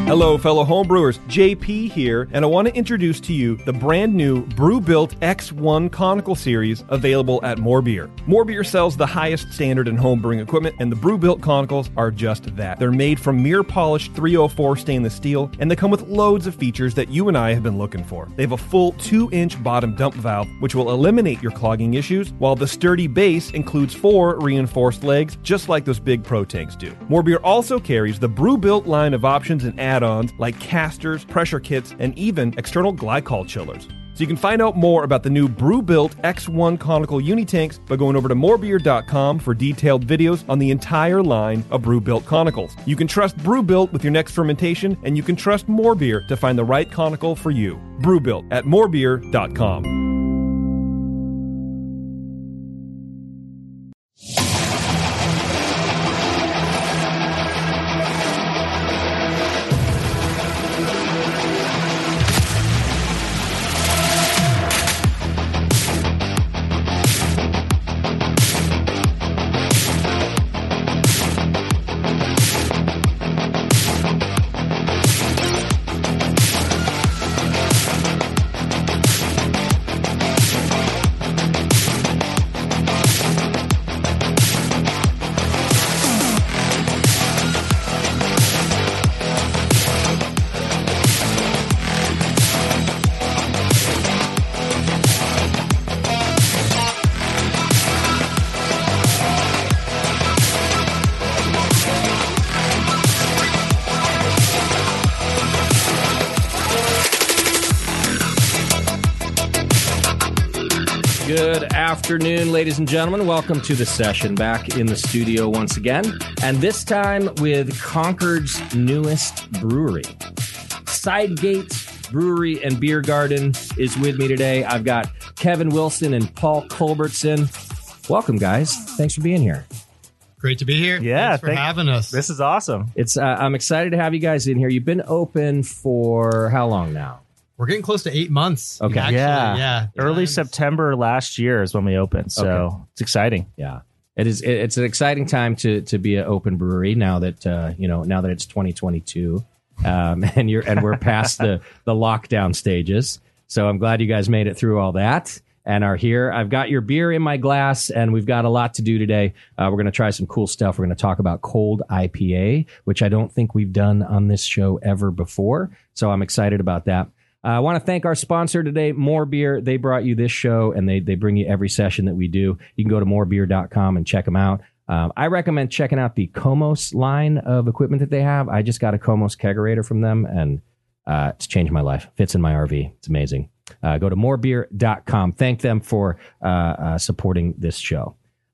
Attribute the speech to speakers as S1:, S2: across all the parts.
S1: Hello, fellow homebrewers. JP here, and I want to introduce to you the brand new Brewbuilt X1 Conical Series available at More Beer. More Beer sells the highest standard in homebrewing equipment, and the Brewbuilt Conicals are just that. They're made from mirror-polished 304 stainless steel, and they come with loads of features that you and I have been looking for. They have a full 2-inch bottom dump valve, which will eliminate your clogging issues, while the sturdy base includes 4 reinforced legs, just like those big Pro tanks do. More Beer also carries the Brewbuilt line of options and add-ons like casters, pressure kits, and even external glycol chillers. So you can find out more about the new Brewbuilt X1 Conical Unitanks by going over to morebeer.com for detailed videos on the entire line of Brewbuilt Conicals. You can trust Brewbuilt with your next fermentation, and you can trust More Beer to find the right conical for you. Brewbuilt at morebeer.com.
S2: Good afternoon, ladies and gentlemen. Welcome to the session. Back in the studio once again, and this time with Concord's newest brewery. Sidegate Brewery and Beer Garden is with me today. I've got Kevin Wilson and Paul Culbertson. Welcome, guys. Thanks for being here.
S3: Great to be here.
S4: Yeah,
S3: thanks for having us.
S4: This is awesome.
S2: It's I'm excited to have you guys in here. You've been open for how long now?
S3: We're getting close to 8 months.
S2: Okay.
S3: Actually,
S4: Yeah. Early September last year is when we opened, so It's exciting.
S2: Yeah, it is. It's an exciting time to be an open brewery now that now that it's 2022, and we're past the lockdown stages. So I'm glad you guys made it through all that and are here. I've got your beer in my glass, and we've got a lot to do today. We're going to try some cool stuff. We're going to talk about cold IPA, which I don't think we've done on this show ever before. So I'm excited about that. I want to thank our sponsor today, More Beer. They brought you this show, and they bring you every session that we do. You can go to morebeer.com and check them out. I recommend checking out the Komos line of equipment that they have. I just got a Komos kegerator from them, and it's changed my life. Fits in my RV. It's amazing. Go to morebeer.com. Thank them for supporting this show.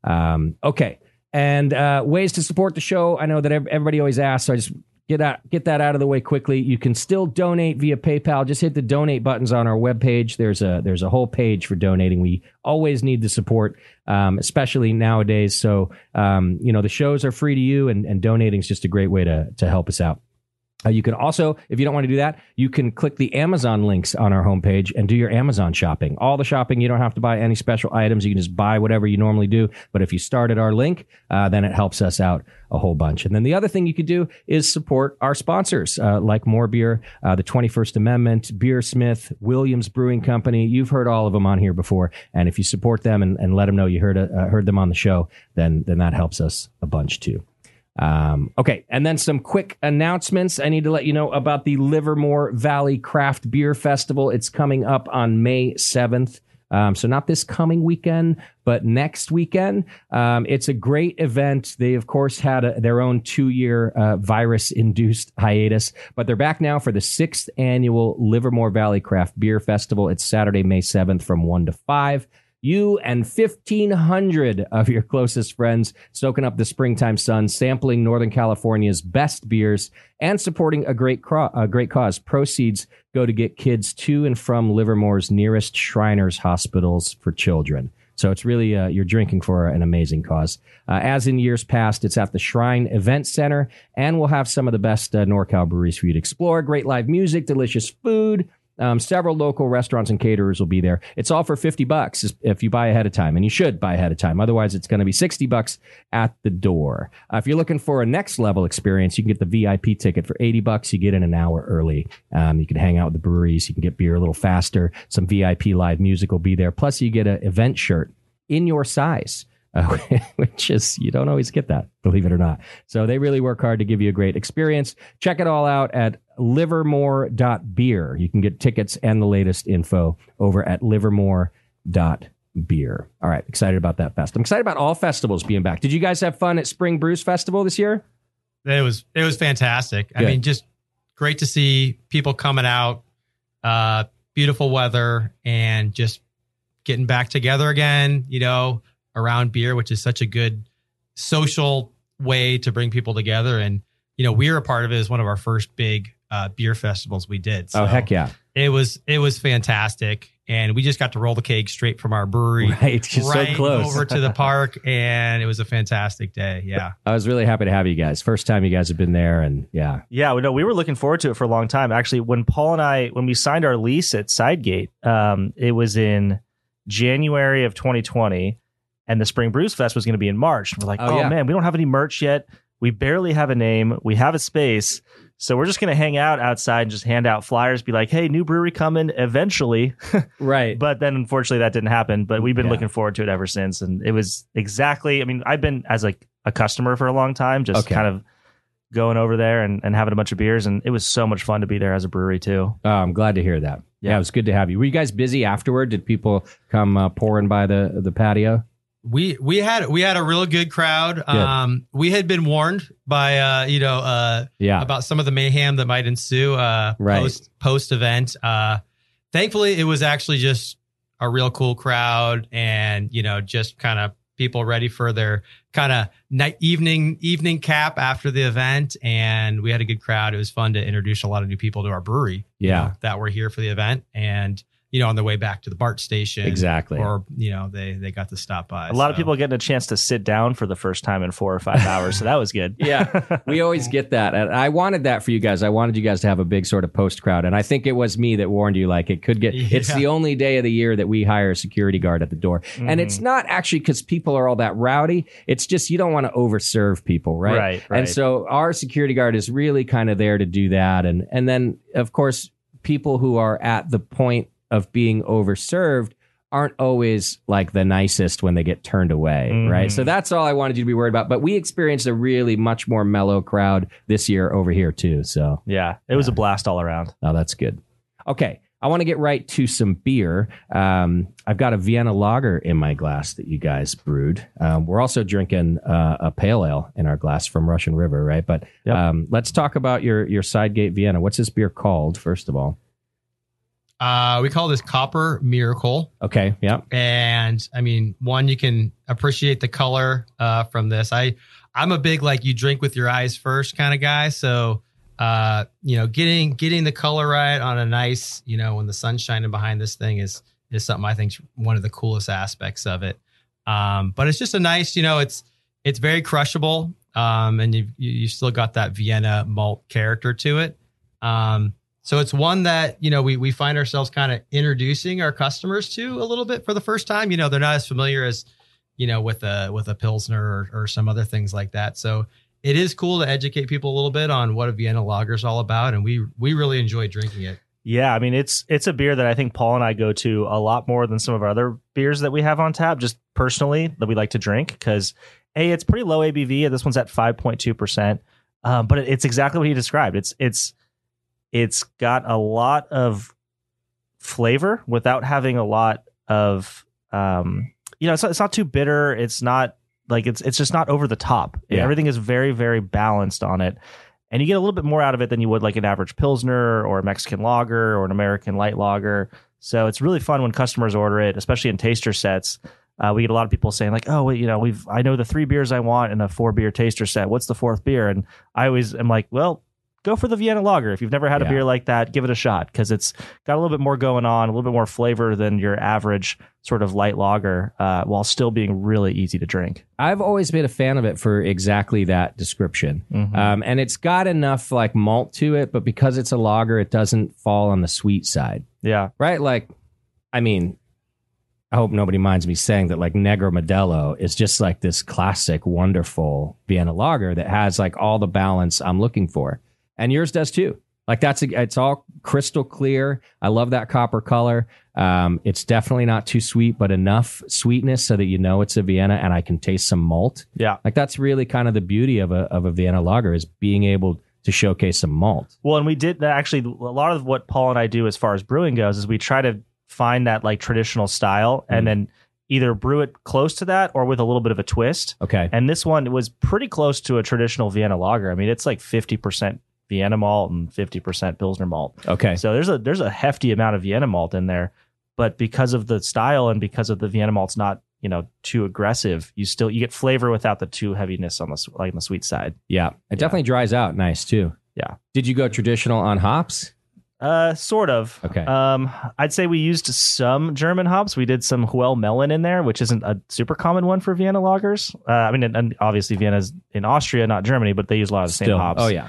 S2: Okay, and ways to support the show. I know that everybody always asks, so I just get that out of the way quickly. You can still donate via PayPal. Just hit the donate buttons on our webpage. There's a whole page for donating. We always need the support, especially nowadays. So, the shows are free to you, and donating is just a great way to help us out. You can also, if you don't want to do that, you can click the Amazon links on our homepage and do your Amazon shopping. All the shopping, you don't have to buy any special items. You can just buy whatever you normally do. But if you start at our link, then it helps us out a whole bunch. And then the other thing you could do is support our sponsors, like More Beer, the 21st Amendment, Beersmith, Williams Brewing Company. You've heard all of them on here before. And if you support them and let them know you heard them on the show, then that helps us a bunch too. Okay, and then some quick announcements. I need to let you know about the Livermore Valley Craft Beer Festival. It's coming up on May 7th. So not this coming weekend, but next weekend. It's a great event. They, of course, had their own 2-year virus-induced hiatus, but they're back now for the 6th annual Livermore Valley Craft Beer Festival. It's Saturday, May 7th from 1 to 5. You and 1,500 of your closest friends soaking up the springtime sun, sampling Northern California's best beers, and supporting a great cause. Proceeds go to get kids to and from Livermore's nearest Shriners hospitals for children. So it's really, you're drinking for an amazing cause. As in years past, it's at the Shrine Event Center, and we'll have some of the best NorCal breweries for you to explore. Great live music, delicious food, Several local restaurants and caterers will be there. It's all for $50 if you buy ahead of time, and you should buy ahead of time. Otherwise, it's going to be $60 at the door. If you're looking for a next level experience, you can get the VIP ticket for $80. You get in an hour early. You can hang out with the breweries. You can get beer a little faster. Some VIP live music will be there. Plus, you get an event shirt in your size. Which is, you don't always get that, believe it or not. So they really work hard to give you a great experience. Check it all out at livermore.beer. You can get tickets and the latest info over at livermore.beer. All right, excited about that fest. I'm excited about all festivals being back. Did you guys have fun at Spring Brews Festival this year?
S3: It was fantastic.
S2: Good.
S3: I mean, just great to see people coming out, beautiful weather, and just getting back together again, around beer, which is such a good social way to bring people together. And, we're a part of it as one of our first big beer festivals we did. So
S2: oh, heck yeah.
S3: It was fantastic. And we just got to roll the keg straight from our brewery
S2: right so close
S3: over to the park. And it was a fantastic day. Yeah.
S2: I was really happy to have you guys. First time you guys have been there. And yeah.
S4: Yeah. We were looking forward to it for a long time. Actually, when we signed our lease at Sidegate, it was in January of 2020. And the Spring Brews Fest was going to be in March. We're like, oh man, we don't have any merch yet. We barely have a name. We have a space. So we're just going to hang out outside and just hand out flyers, be like, hey, new brewery coming eventually.
S2: Right.
S4: But then unfortunately that didn't happen. But we've been looking forward to it ever since. And it was exactly, I've been as like a customer for a long time, just kind of going over there and having a bunch of beers. And it was so much fun to be there as a brewery too.
S2: Oh, I'm glad to hear that. Yeah, it was good to have you. Were you guys busy afterward? Did people come pouring by the patio?
S3: We had a real good crowd.
S2: Good.
S3: We had been warned by about some of the mayhem that might ensue post event. Thankfully, it was actually just a real cool crowd, and just kind of people ready for their kind of evening cap after the event. And we had a good crowd. It was fun to introduce a lot of new people to our brewery. That were here for the event, and on their way back to the BART station.
S2: Exactly.
S3: Or, they got to stop by.
S4: A lot of people getting a chance to sit down for the first time in 4 or 5 hours. So that was good.
S2: Yeah, we always get that. And I wanted that for you guys. I wanted you guys to have a big sort of post crowd. And I think it was me that warned you, like it could get, it's the only day of the year that we hire a security guard at the door. Mm-hmm. And it's not actually because people are all that rowdy. It's just, you don't want to overserve people. Right. And so our security guard is really kind of there to do that. And then of course, people who are at the point of being overserved aren't always like the nicest when they get turned away, right? So that's all I wanted you to be worried about. But we experienced a really much more mellow crowd this year over here too. So
S4: yeah, it was a blast all around.
S2: Oh, that's good. Okay, I want to get right to some beer. I've got a Vienna lager in my glass that you guys brewed. We're also drinking a pale ale in our glass from Russian River, right? But let's talk about your Sidegate Vienna. What's this beer called, first of all?
S3: We call this Copper Miracle.
S2: Okay. Yeah.
S3: And one, you can appreciate the color from this. I'm a big, you drink with your eyes first kind of guy. So, getting the color right on a nice, when the sun's shining behind this thing is something I think is one of the coolest aspects of it. But it's just a nice, it's very crushable. And you still got that Vienna malt character to it. So it's one that, we find ourselves kind of introducing our customers to a little bit for the first time. They're not as familiar as, with a Pilsner or some other things like that. So it is cool to educate people a little bit on what a Vienna lager is all about. And we really enjoy drinking it.
S4: Yeah. It's a beer that I think Paul and I go to a lot more than some of our other beers that we have on tap, just personally, that we like to drink because it's pretty low ABV. This one's at 5.2%. But it's exactly what he described. It's got a lot of flavor without having a lot of, it's not too bitter. It's not like it's just not over the top. Yeah. Everything is very, very balanced on it. And you get a little bit more out of it than you would like an average Pilsner or a Mexican lager or an American light lager. So it's really fun when customers order it, especially in taster sets. We get a lot of people saying like, oh, well, I know the 3 beers I want in a 4 beer taster set. What's the 4th beer? And I always am like, well, go for the Vienna lager. If you've never had a beer like that, give it a shot because it's got a little bit more going on, a little bit more flavor than your average sort of light lager, while still being really easy to drink.
S2: I've always been a fan of it for exactly that description. And it's got enough like malt to it, but because it's a lager, it doesn't fall on the sweet side.
S4: Yeah.
S2: right? Like, I mean, I hope nobody minds me saying that like Negro Modelo is just like this classic, wonderful Vienna lager that has like all the balance I'm looking for. And yours does too. Like it's all crystal clear. I love that copper color. It's definitely not too sweet, but enough sweetness so that you know it's a Vienna, and I can taste some malt.
S4: Yeah.
S2: Like that's really kind of the beauty of a Vienna lager, is being able to showcase some malt.
S4: Well, and we did actually, a lot of what Paul and I do as far as brewing goes is we try to find that like traditional style and then either brew it close to that or with a little bit of a twist.
S2: Okay.
S4: And this one was pretty close to a traditional Vienna lager. I mean, it's like 50% Vienna malt and 50% Pilsner malt.
S2: Okay.
S4: So there's a hefty amount of Vienna malt in there, but because of the style and because of the Vienna malt's not, too aggressive, you get flavor without the too heaviness on the sweet side.
S2: Yeah. It definitely dries out nice too.
S4: Yeah.
S2: Did you go traditional on hops?
S4: Sort of.
S2: Okay.
S4: I'd say we used some German hops. We did some Huell Melon in there, which isn't a super common one for Vienna lagers. I mean, and obviously Vienna's in Austria, not Germany, but they use a lot of the same hops.
S2: Oh yeah.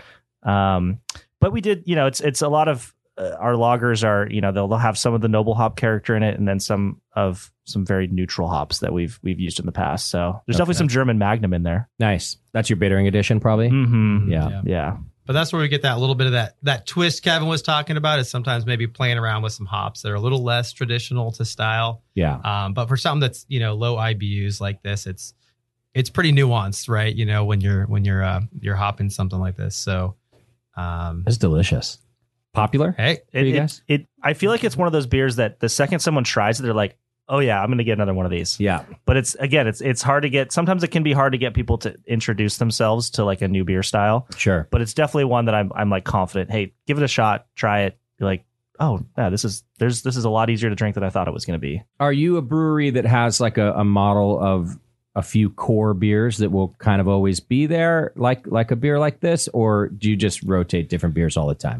S4: But we did, it's a lot of our lagers are, they'll have some of the noble hop character in it, and then some very neutral hops that we've used in the past. So there's definitely some German Magnum in there.
S2: Nice. That's your bittering edition, probably.
S4: Mm-hmm.
S2: Yeah.
S3: But that's where we get that little bit of that twist Kevin was talking about, is sometimes maybe playing around with some hops that are a little less traditional to style.
S2: Yeah.
S3: But for something that's, low IBUs like this, it's pretty nuanced, right? When you're hopping something like this. So
S2: it's delicious. Popular?
S3: Hey,
S2: for you guys?
S4: I feel like it's one of those beers that the second someone tries it, they're like, oh yeah, I'm going to get another one of these.
S2: Yeah.
S4: But it's hard to get. Sometimes it can be hard to get people to introduce themselves to like a new beer style.
S2: Sure.
S4: But it's definitely one that I'm like confident. Hey, give it a shot. Try it. You're like, oh yeah, this is a lot easier to drink than I thought it was going to be.
S2: Are you a brewery that has like a model of a few core beers that will kind of always be there, like a beer like this, or do you just rotate different beers all the time?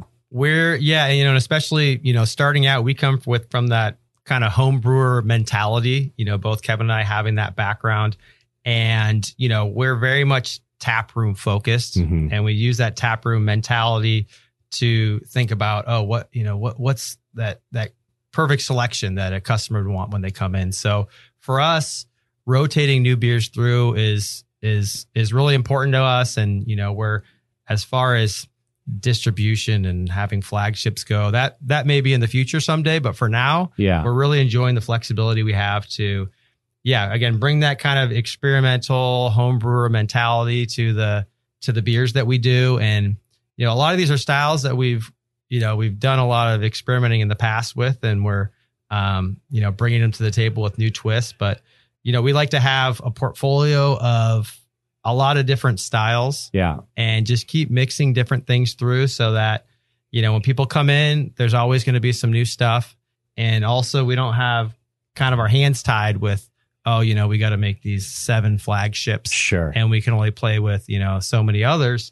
S3: And especially, starting out, we come from that kind of home brewer mentality, both Kevin and I having that background, and, we're very much tap room focused, and we use that tap room mentality to think about, what's that perfect selection that a customer would want when they come in. So for us, rotating new beers through is really important to us. And, we're, as far as distribution and having flagships go, that may be in the future someday, but for now, we're really enjoying the flexibility we have to, again, bring that kind of experimental home brewer mentality to the beers that we do. And, a lot of these are styles that we've done a lot of experimenting in the past with, and we're, bringing them to the table with new twists. But, we like to have a portfolio of a lot of different styles, and just keep mixing different things through so that, when people come in, there's always going to be some new stuff. And also we don't have kind of our hands tied with, we got to make these 7 flagships.
S2: Sure.
S3: And we can only play with, so many others.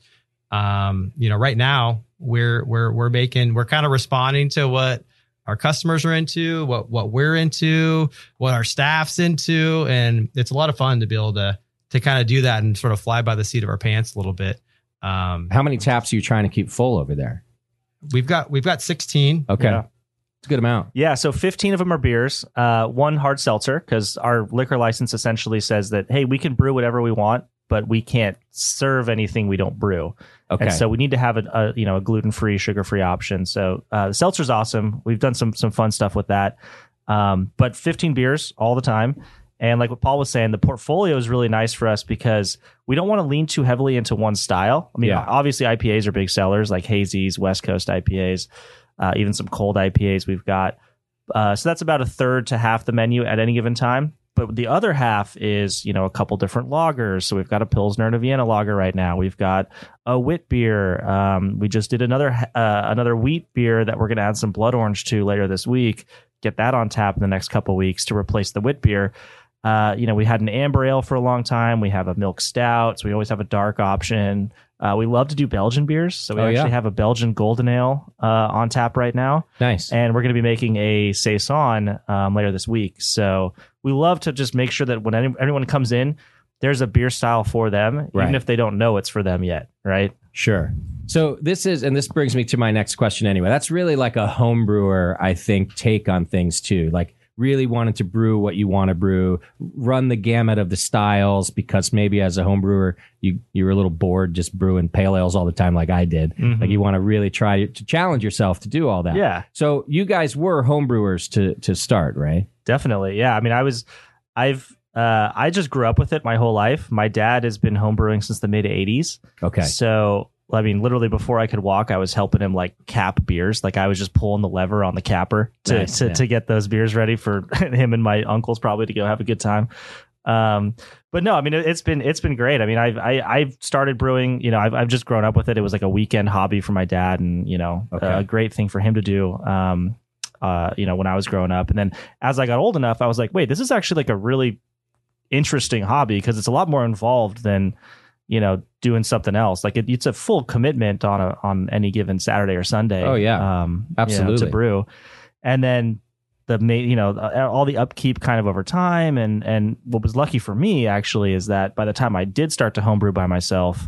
S3: Right now we're kind of responding to what our customers are into, what we're into, what our staff's into. And it's a lot of fun to be able to kind of do that and sort of fly by the seat of our pants a little bit.
S2: How many taps are you trying to keep full over there?
S3: We've got 16.
S2: Okay.
S4: Yeah.
S2: It's a good amount.
S4: Yeah. So 15 of them are beers, 1 hard seltzer, because our liquor license essentially says that, hey, we can brew whatever we want, but we can't serve anything we don't brew.
S2: Okay.
S4: And so we need to have a gluten-free, sugar-free option. So the seltzer's awesome. We've done some fun stuff with that. But 15 beers all the time. And like what Paul was saying, the portfolio is really nice for us because we don't want to lean too heavily into one style. I mean, obviously IPAs are big sellers, like hazies, West Coast IPAs, even some cold IPAs we've got. So that's about a third to half the menu at any given time. But the other half is, a couple different lagers. So we've got a Pilsner and a Vienna lager right now. We've got a wit beer. We just did another wheat beer that we're going to add some blood orange to later this week. Get that on tap in the next couple weeks to replace the wit beer. We had an amber ale for a long time. We have a milk stout. So we always have a dark option. We love to do Belgian beers. So we actually have a Belgian golden ale on tap right now.
S2: Nice.
S4: And we're going to be making a Saison later this week. So we love to just make sure that when anyone comes in, there's a beer style for them, even if they don't know it's for them yet, right?
S2: Sure. So this brings me to my next question anyway. That's really like a home brewer, I think, take on things too. Like really wanting to brew what you want to brew, run the gamut of the styles, because maybe as a home brewer, you were a little bored just brewing pale ales all the time like I did.
S4: Mm-hmm.
S2: Like you want to really try to challenge yourself to do all that.
S4: Yeah.
S2: So you guys were home brewers to start, right?
S4: Definitely. Yeah. I mean, I just grew up with it my whole life. My dad has been home brewing since the mid 80s.
S2: Okay.
S4: So, I mean, literally before I could walk, I was helping him like cap beers. Like I was just pulling the lever on the capper to get those beers ready for him and my uncles probably to go have a good time. But no, I mean, it's been great. I mean, I've started brewing, you know, I've just grown up with it. It was like a weekend hobby for my dad, and, you know, a great thing for him to do. You know, when I was growing up, and then as I got old enough, I was like, wait, this is actually like a really interesting hobby, because it's a lot more involved than, you know, doing something else. Like it's a full commitment on any given Saturday or Sunday.
S2: Oh yeah, absolutely,
S4: you know, to brew. And then all the upkeep kind of over time. And what was lucky for me actually is that by the time I did start to homebrew by myself,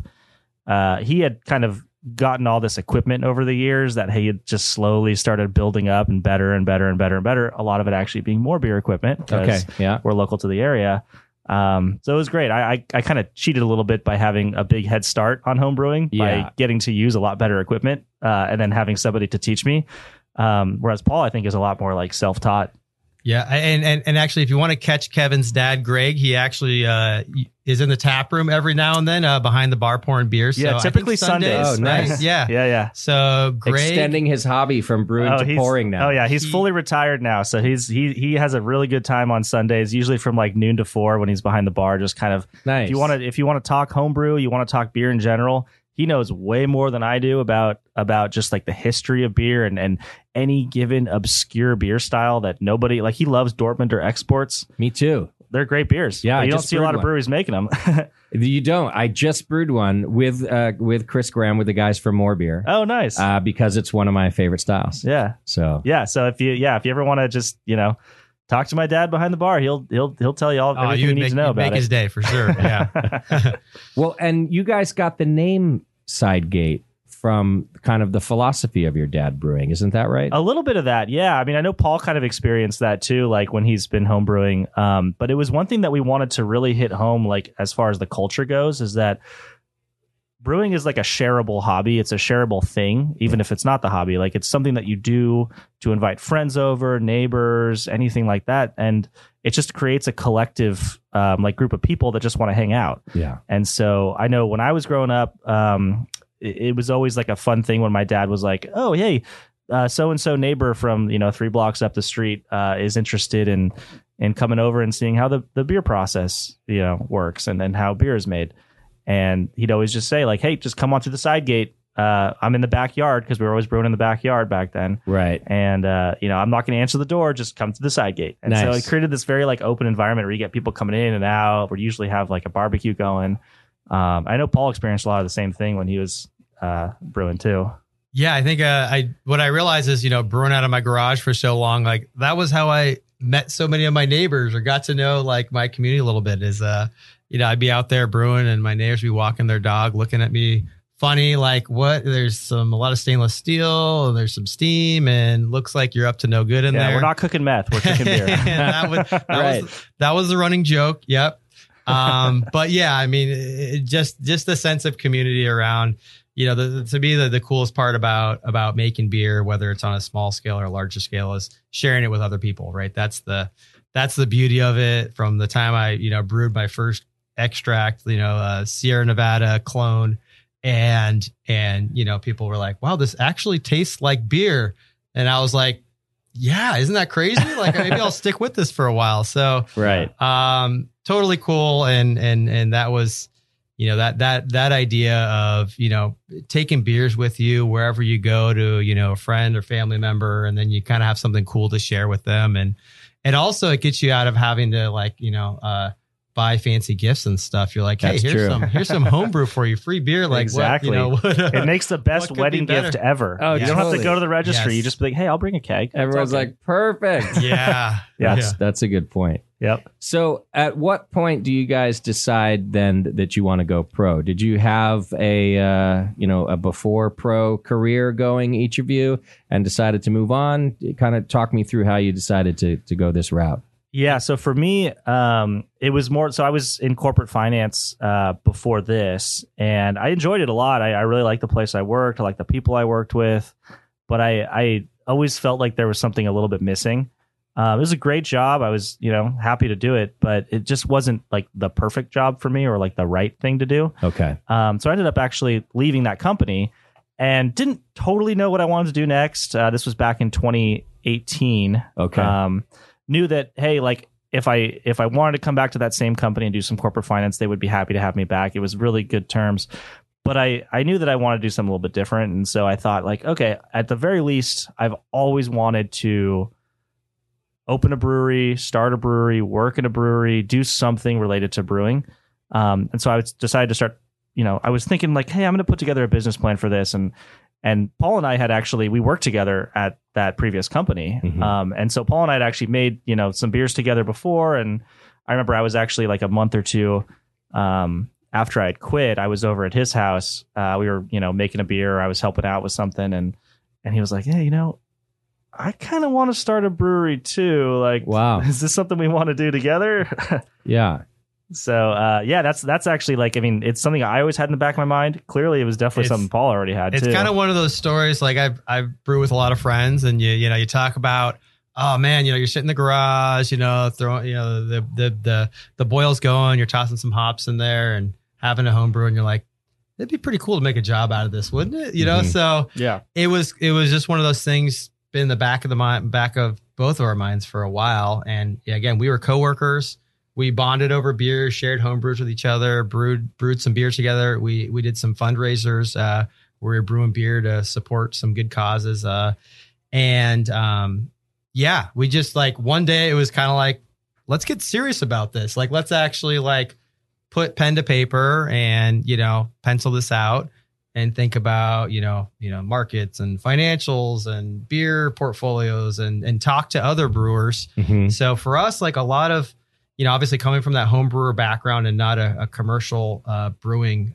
S4: he had kind of gotten all this equipment over the years that he had just slowly started building up, and better and better and better and better. A lot of it actually being more beer equipment, because we're local to the area. So it was great. I kind of cheated a little bit by having a big head start on homebrewing by getting to use a lot better equipment, and then having somebody to teach me. Whereas Paul, I think, is a lot more like self-taught.
S3: Yeah, and actually, if you want to catch Kevin's dad, Greg, he actually is in the tap room every now and then behind the bar pouring beers. So
S4: yeah, typically Sundays.
S3: Oh, nice.
S4: Right?
S3: Yeah.
S4: Yeah.
S3: So Greg,
S2: extending his hobby from brewing to pouring now.
S4: Oh yeah, he's fully retired now. So he has a really good time on Sundays, usually from like noon to 4 when he's behind the bar, just kind of
S2: nice.
S4: If you want to talk homebrew, you want to talk beer in general. He knows way more than I do about just like the history of beer and any given obscure beer style that nobody like. He loves Dortmunder exports.
S2: Me too.
S4: They're great beers.
S2: Yeah,
S4: you don't see a lot of breweries making them.
S2: You don't. I just brewed one with Chris Graham, with the guys from More Beer.
S4: Oh, nice.
S2: Because it's one of my favorite styles.
S4: Yeah.
S2: So
S4: if you ever want to just, you know, talk to my dad behind the bar, he'll tell you all everything you need to know about it.
S3: Make his day for sure. Yeah.
S2: Well, and you guys got the name Sidegate from kind of the philosophy of your dad brewing, isn't that right?
S4: A little bit of that, yeah. I mean, I know Paul kind of experienced that too, like when he's been home brewing. But it was one thing that we wanted to really hit home, like as far as the culture goes, is that brewing is like a shareable hobby. It's a shareable thing, even if it's not the hobby. Like it's something that you do to invite friends over, neighbors, anything like that. And it just creates a collective like group of people that just want to hang out.
S2: Yeah.
S4: And so I know when I was growing up, it was always like a fun thing when my dad was like, oh, hey, so-and-so neighbor from, 3 blocks up the street is interested in coming over and seeing how the beer process, works and how beer is made. And he'd always just say like, hey, just come on to the side gate. I'm in the backyard, because we were always brewing in the backyard back then.
S2: Right.
S4: And, I'm not going to answer the door. Just come to the side gate. And so it created this very like open environment where you get people coming in and out. We usually have like a barbecue going. I know Paul experienced a lot of the same thing when he was brewing too.
S3: Yeah, I think what I realized is, brewing out of my garage for so long, like that was how I met so many of my neighbors or got to know like my community a little bit. Is I'd be out there brewing and my neighbors would be walking their dog, looking at me funny, like what? There's a lot of stainless steel, there's some steam, and looks like you're up to no good in there.
S4: We're not cooking meth, we're cooking beer.
S3: that was the running joke. Yep. But yeah, I mean, just the sense of community around, to me, the coolest part about making beer, whether it's on a small scale or a larger scale, is sharing it with other people, right? That's the beauty of it. From the time I, brewed my first extract, Sierra Nevada clone, and people were like, wow, this actually tastes like beer. And I was like, yeah, isn't that crazy? Like maybe I'll stick with this for a while. So,
S4: right.
S3: Totally cool. And that was, that idea of, taking beers with you wherever you go to, a friend or family member, and then you kind of have something cool to share with them. And also it gets you out of having to buy fancy gifts and stuff. You're like, hey,
S2: That's
S3: here's
S2: true.
S3: here's some homebrew for you, free beer. Like
S4: Exactly. It makes the best
S3: what could
S4: wedding
S3: be better?
S4: gift ever.
S2: Oh,
S4: you don't have to
S2: totally.
S4: go to the registry.
S3: Yes.
S4: You just be like, hey, I'll bring a keg. It's
S2: Everyone's
S4: okay.
S2: like, perfect.
S3: yeah,
S2: That's a good point.
S4: Yep.
S2: So at what point do you guys decide then that you want to go pro? Did you have a before pro career going, each of you, and decided to move on? Kind of talk me through how you decided to go this route.
S4: Yeah. So for me, it was more, so I was in corporate finance before this, and I enjoyed it a lot. I really liked the place I worked. I liked the people I worked with, but I always felt like there was something a little bit missing. It was a great job. I was, happy to do it, but it just wasn't like the perfect job for me or like the right thing to do.
S2: Okay.
S4: So I ended up actually leaving that company and didn't totally know what I wanted to do next. This was back in 2018.
S2: Okay.
S4: Knew that, hey, like if I wanted to come back to that same company and do some corporate finance, they would be happy to have me back. It was really good terms. But I knew that I wanted to do something a little bit different. And so I thought, like, okay, at the very least, I've always wanted to open a brewery, start a brewery, work in a brewery, do something related to brewing. And so I decided to start, I was thinking like, hey, I'm going to put together a business plan for this. And Paul and I had we worked together at that previous company.
S2: Mhm.
S4: And so Paul and I had actually made, some beers together before. And I remember I was actually like a month or two after I had quit, I was over at his house. We were, making a beer. I was helping out with something. And he was like, hey, I kind of want to start a brewery too. Like,
S2: Wow.
S4: is this something we want to do together?
S2: Yeah.
S4: So, that's actually like, I mean, it's something I always had in the back of my mind. Clearly, it was definitely something Paul already had
S3: It's
S4: too.
S3: kind of one of those stories. Like I brew with a lot of friends, and you talk about, oh man, you're sitting in the garage, throwing, the boil's going, you're tossing some hops in there and having a home brew, and you're like, it'd be pretty cool to make a job out of this, wouldn't it?
S2: Mhm.
S3: So
S4: Yeah.
S3: it was just one of those things been in the back of both of our minds for a while. And yeah, again, we were coworkers. We bonded over beer, shared home brews with each other, brewed some beer together. We did some fundraisers where we were brewing beer to support some good causes. We just like one day it was kind of like, let's get serious about this. Like, let's actually like put pen to paper and, pencil this out and think about, markets and financials and beer portfolios and talk to other brewers.
S2: Mhm.
S3: So for us, like a lot of, obviously coming from that home brewer background and not a commercial brewing,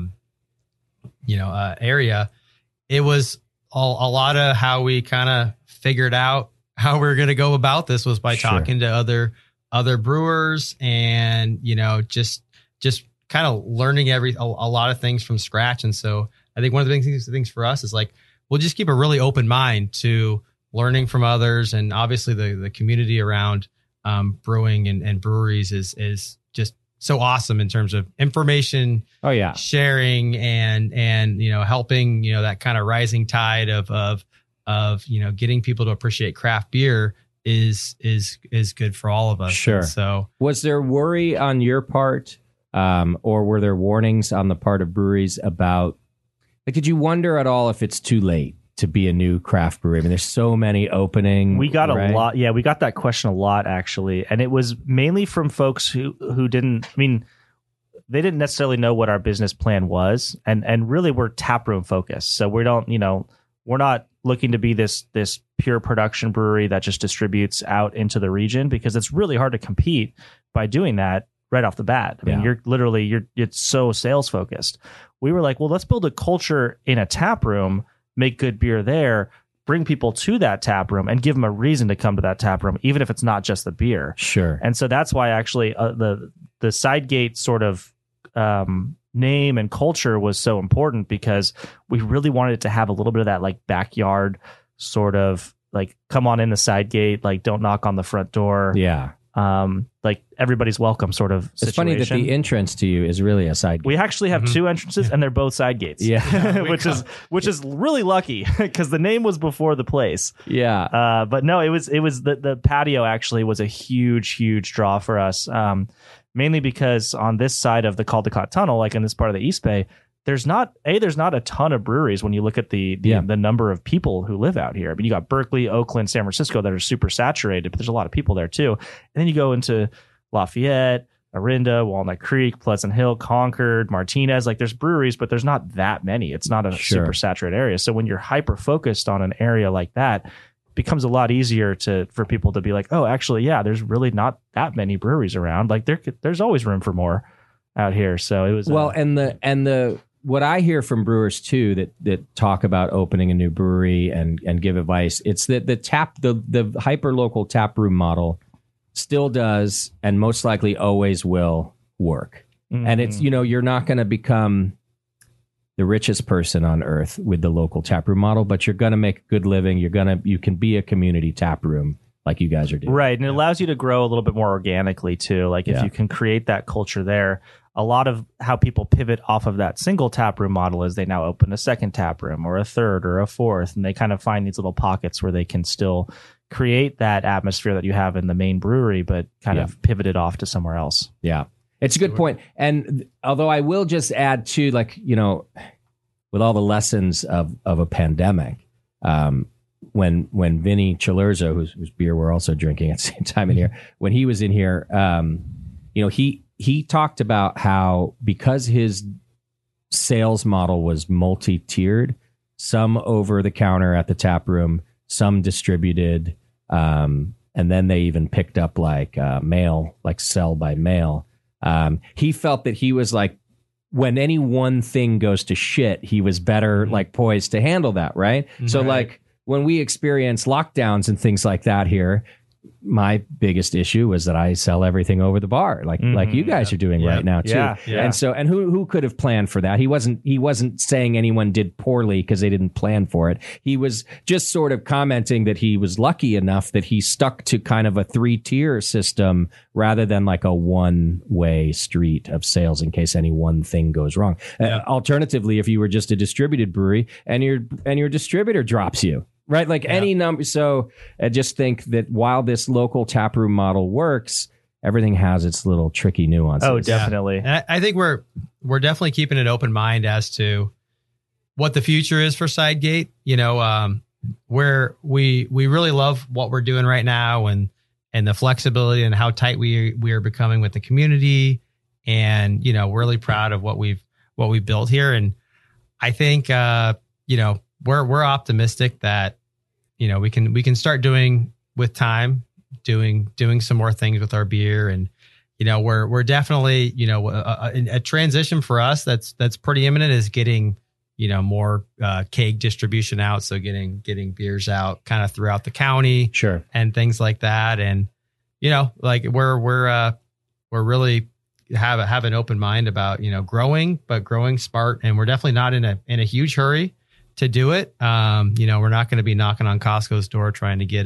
S3: area, it was a lot of how we kind of figured out how we were going to go about this was by
S2: Sure.
S3: talking to other brewers and, just kind of learning a lot of things from scratch. And so I think one of the big things for us is like, we'll just keep a really open mind to learning from others. And obviously the community around brewing and breweries is just so awesome in terms of information
S2: Oh yeah.
S3: sharing and helping, that kind of rising tide of getting people to appreciate craft beer is good for all of us.
S2: Sure.
S3: And so
S2: Was there worry on your part, or were there warnings on the part of breweries about? Like, did you wonder at all if it's too late to be a new craft brewery? I mean, there's so many opening.
S4: We got
S2: right?
S4: a lot. Yeah, we got that question a lot actually, and it was mainly from folks who didn't. I mean, they didn't necessarily know what our business plan was, and really we're taproom focused. So we don't, we're not looking to be this pure production brewery that just distributes out into the region, because it's really hard to compete by doing that right off the bat. I mean,
S2: Yeah.
S4: it's so sales focused. We were like, well, let's build a culture in a tap room, make good beer there, bring people to that tap room and give them a reason to come to that tap room, even if it's not just the beer.
S2: Sure.
S4: And so that's why actually the Sidegate sort of name and culture was so important, because we really wanted it to have a little bit of that like backyard sort of like, come on in the Sidegate, like don't knock on the front door.
S2: Yeah.
S4: Like everybody's welcome sort of situation.
S2: It's funny that the entrance to you is really a side gate.
S4: We actually have two entrances and they're both side gates.
S2: Yeah.
S4: which is really lucky because the name was before the place.
S2: Yeah.
S4: But no, it was the patio actually was a huge draw for us. Mainly because on this side of the Caldecott Tunnel, like in this part of the East Bay, there's not a ton of breweries when you look at the number of people who live out here. I mean, you got Berkeley, Oakland, San Francisco that are super saturated, but there's a lot of people there too. And then you go into Lafayette, Orinda, Walnut Creek, Pleasant Hill, Concord, Martinez. Like there's breweries, but there's not that many. It's not a super saturated area. So when you're hyper focused on an area like that, it becomes a lot easier for people to be like, oh, actually, yeah, there's really not that many breweries around. Like there's always room for more out here. So it was
S2: and the what I hear from brewers too that talk about opening a new brewery and give advice, it's that the hyper local tap room model still does and most likely always will work. Mm-hmm. And it's, you're not going to become the richest person on earth with the local tap room model, but you're going to make a good living. You can be a community tap room like you guys are doing.
S4: Right. And it allows you to grow a little bit more organically too. Like if you can create that culture there, a lot of how people pivot off of that single tap room model is they now open a second tap room or a third or a fourth, and they kind of find these little pockets where they can still create that atmosphere that you have in the main brewery, but kind of pivot it off to somewhere else.
S2: Yeah. It's a good point. And although I will just add to, like, with all the lessons of a pandemic, when Vinny Cilurzo, whose beer we're also drinking at the same time in here, when he was in here, he talked about how, because his sales model was multi-tiered, some over the counter at the tap room, some distributed, and then they even picked up like mail, like sell by mail. He felt that he was like, when any one thing goes to shit, he was better like poised to handle that, right? So like when we experience lockdowns and things like that here, my biggest issue was that I sell everything over the bar, like you guys are doing right now too.
S4: Yeah.
S2: And who could have planned for that? He wasn't saying anyone did poorly because they didn't plan for it. He was just sort of commenting that he was lucky enough that he stuck to kind of a 3-tier system rather than like a one-way street of sales in case any one thing goes wrong. Alternatively, if you were just a distributed brewery and your distributor drops you, right? Like any number. So I just think that while this local taproom model works, everything has its little tricky nuances.
S4: Oh, definitely.
S3: And I think we're definitely keeping an open mind as to what the future is for Sidegate. Where we really love what we're doing right now and the flexibility and how tight we are becoming with the community. And, we're really proud of what we've built here. And I think, we're optimistic that, we can start doing with time, doing some more things with our beer. And, we're definitely, a transition for us that's pretty imminent is getting, more keg distribution out. So getting beers out kind of throughout the county,
S2: sure,
S3: and things like that. And, like we're really have an open mind about, growing smart. And we're definitely not in a huge hurry to do it. We're not going to be knocking on Costco's door trying to get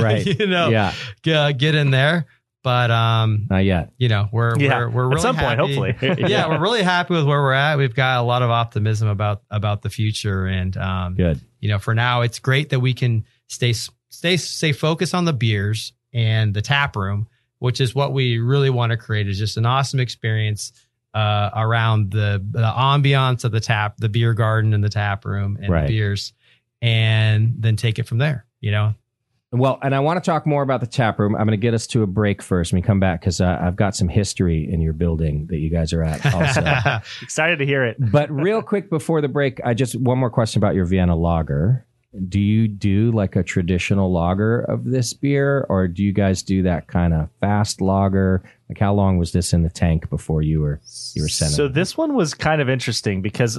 S3: get in there. But
S2: not yet.
S3: We're really
S4: at some point, hopefully.
S3: We're really happy with where we're at. We've got a lot of optimism about the future, and
S2: good.
S3: For now, it's great that we can stay focused on the beers and the tap room, which is what we really want to create. Is just an awesome experience around the ambiance of the beer garden and the tap room and the beers, and then take it from there.
S2: Well, and I want to talk more about the tap room. I'm going to get us to a break first when we come back, because I've got some history in your building that you guys are at also.
S4: Excited to hear it.
S2: But real quick before the break, one more question about your Vienna lager. Do you do like a traditional lager of this beer, or do you guys do that kind of fast lager? Like, how long was this in the tank before you were sending
S4: So
S2: it? This
S4: one was kind of interesting because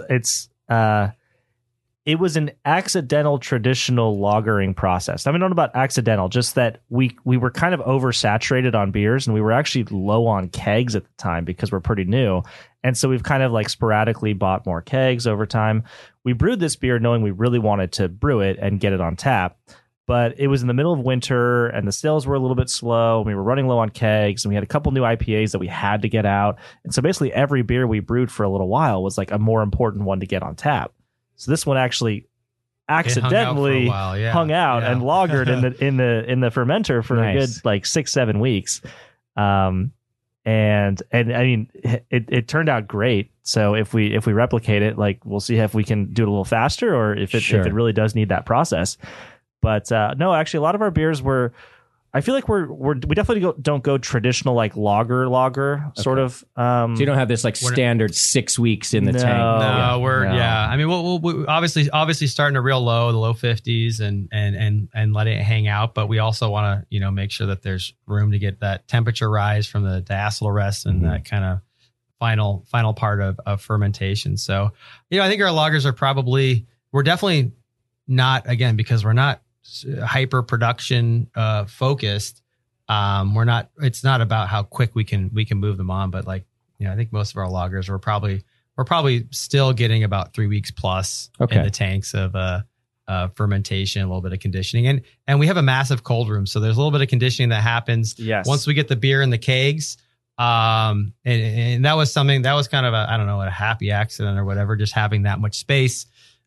S4: it was an accidental traditional lagering process. I mean, not about accidental, just that we were kind of oversaturated on beers, and we were actually low on kegs at the time because we're pretty new. And so we've kind of like sporadically bought more kegs over time. We brewed this beer knowing we really wanted to brew it and get it on tap. But it was in the middle of winter and the sales were a little bit slow. We were running low on kegs, and we had a couple new IPAs that we had to get out. And so basically every beer we brewed for a little while was like a more important one to get on tap. So this one actually accidentally hung out and lagered in the fermenter for a good like 6-7 weeks. And I mean, it turned out great. So if we replicate it, like, we'll see if we can do it a little faster, or if it really does need that process. But no, actually, a lot of our beers were I feel like we definitely don't go traditional like lager sort of.
S2: So you don't have this like standard 6 weeks in the tank.
S3: No, I mean, we'll obviously starting to real low, the low 50s, and let it hang out. But we also want to make sure that there's room to get that temperature rise from the diacetyl rest and that kind of final part of fermentation. So I think our lagers we're definitely not, again, because we're not hyper production focused. It's not about how quick we can move them on, but I think most of our lagers we're probably still getting about 3 weeks plus in the tanks of fermentation, a little bit of conditioning, and we have a massive cold room, so there's a little bit of conditioning that happens once we get the beer in the kegs. And that was something that was kind of a happy accident or whatever, just having that much space.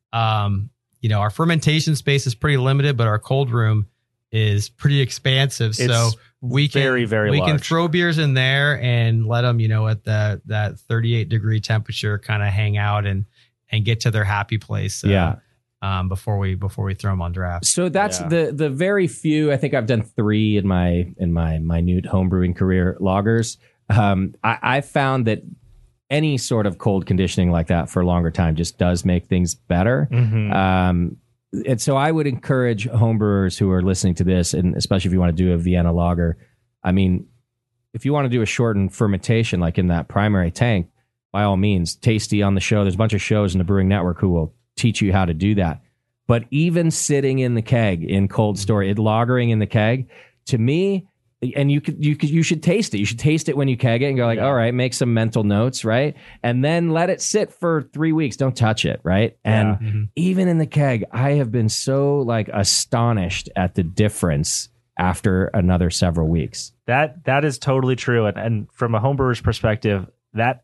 S3: Our fermentation space is pretty limited, but our cold room is pretty expansive. So we can
S4: very, very
S3: we
S4: large.
S3: can throw beers in there and let them, at that 38-degree temperature kind of hang out and get to their happy place. Before we throw them on draft.
S2: So that's the very few. I think I've done 3 in my minute homebrewing career lagers. I found that any sort of cold conditioning like that for a longer time just does make things better. And so I would encourage homebrewers who are listening to this, and especially if you want to do a Vienna lager, I mean, if you want to do a shortened fermentation, like in that primary tank, by all means, Tasty on the show. There's a bunch of shows in the Brewing Network who will teach you how to do that. But even sitting in the keg in cold storage, lagering in the keg, to me, and you should taste it. You should taste it when you keg it and go all right, make some mental notes, right? And then let it sit for 3 weeks. Don't touch it, right? And even in the keg, I have been so astonished at the difference after another several weeks.
S4: That is totally true. And from a homebrewer's perspective, there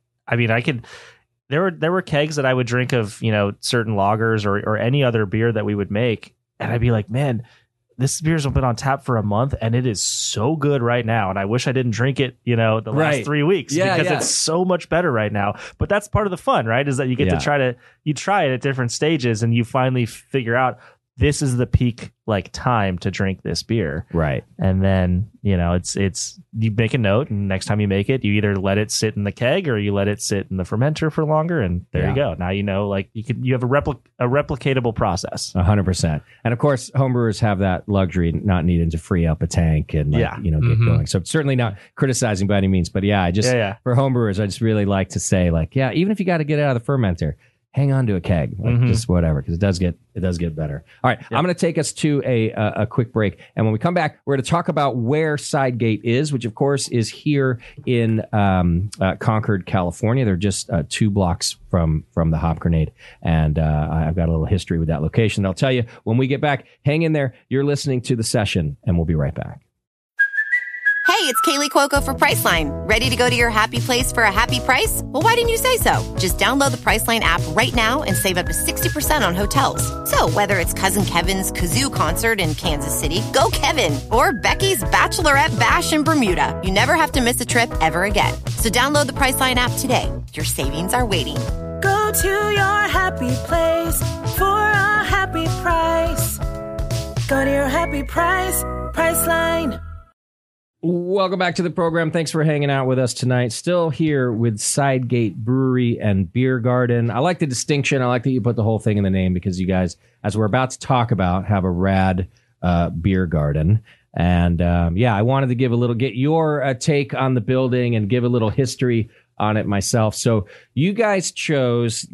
S4: were kegs that I would drink of, certain lagers or any other beer that we would make. And I'd be like, man, this beer's been on tap for a month and it is so good right now. And I wish I didn't drink it, the last 3 weeks because it's so much better right now. But that's part of the fun, right? Is that you get to try it at different stages and you finally figure out this is the peak time to drink this beer.
S2: Right.
S4: And then, it's you make a note, and next time you make it, you either let it sit in the keg or you let it sit in the fermenter for longer, and there you go. Now you have a replicatable process.
S2: 100%. And of course, homebrewers have that luxury not needing to free up a tank and get going. So certainly not criticizing by any means, but for homebrewers, I just really like to say even if you got to get it out of the fermenter, hang on to a keg, just whatever, because it does get better. All right, I'm going to take us to a quick break, and when we come back, we're going to talk about where Sidegate is, which of course is here in Concord, California. They're just 2 blocks from the Hop Grenade, and I've got a little history with that location that I'll tell you when we get back. Hang in there. You're listening to The Session, and we'll be right back.
S5: Hey, it's Kaylee Cuoco for Priceline. Ready to go to your happy place for a happy price? Well, why didn't you say so? Just download the Priceline app right now and save up to 60% on hotels. So whether it's Cousin Kevin's Kazoo Concert in Kansas City, go Kevin, or Becky's Bachelorette Bash in Bermuda, you never have to miss a trip ever again. So download the Priceline app today. Your savings are waiting.
S6: Go to your happy place for a happy price. Go to your happy price, Priceline.
S2: Welcome back to the program. Thanks for hanging out with us tonight. Still here with Sidegate Brewery and Beer Garden. I like the distinction. I like that you put the whole thing in the name because you guys, as we're about to talk about, have a rad beer garden. And I wanted to get your take on the building and give a little history on it myself. So you guys chose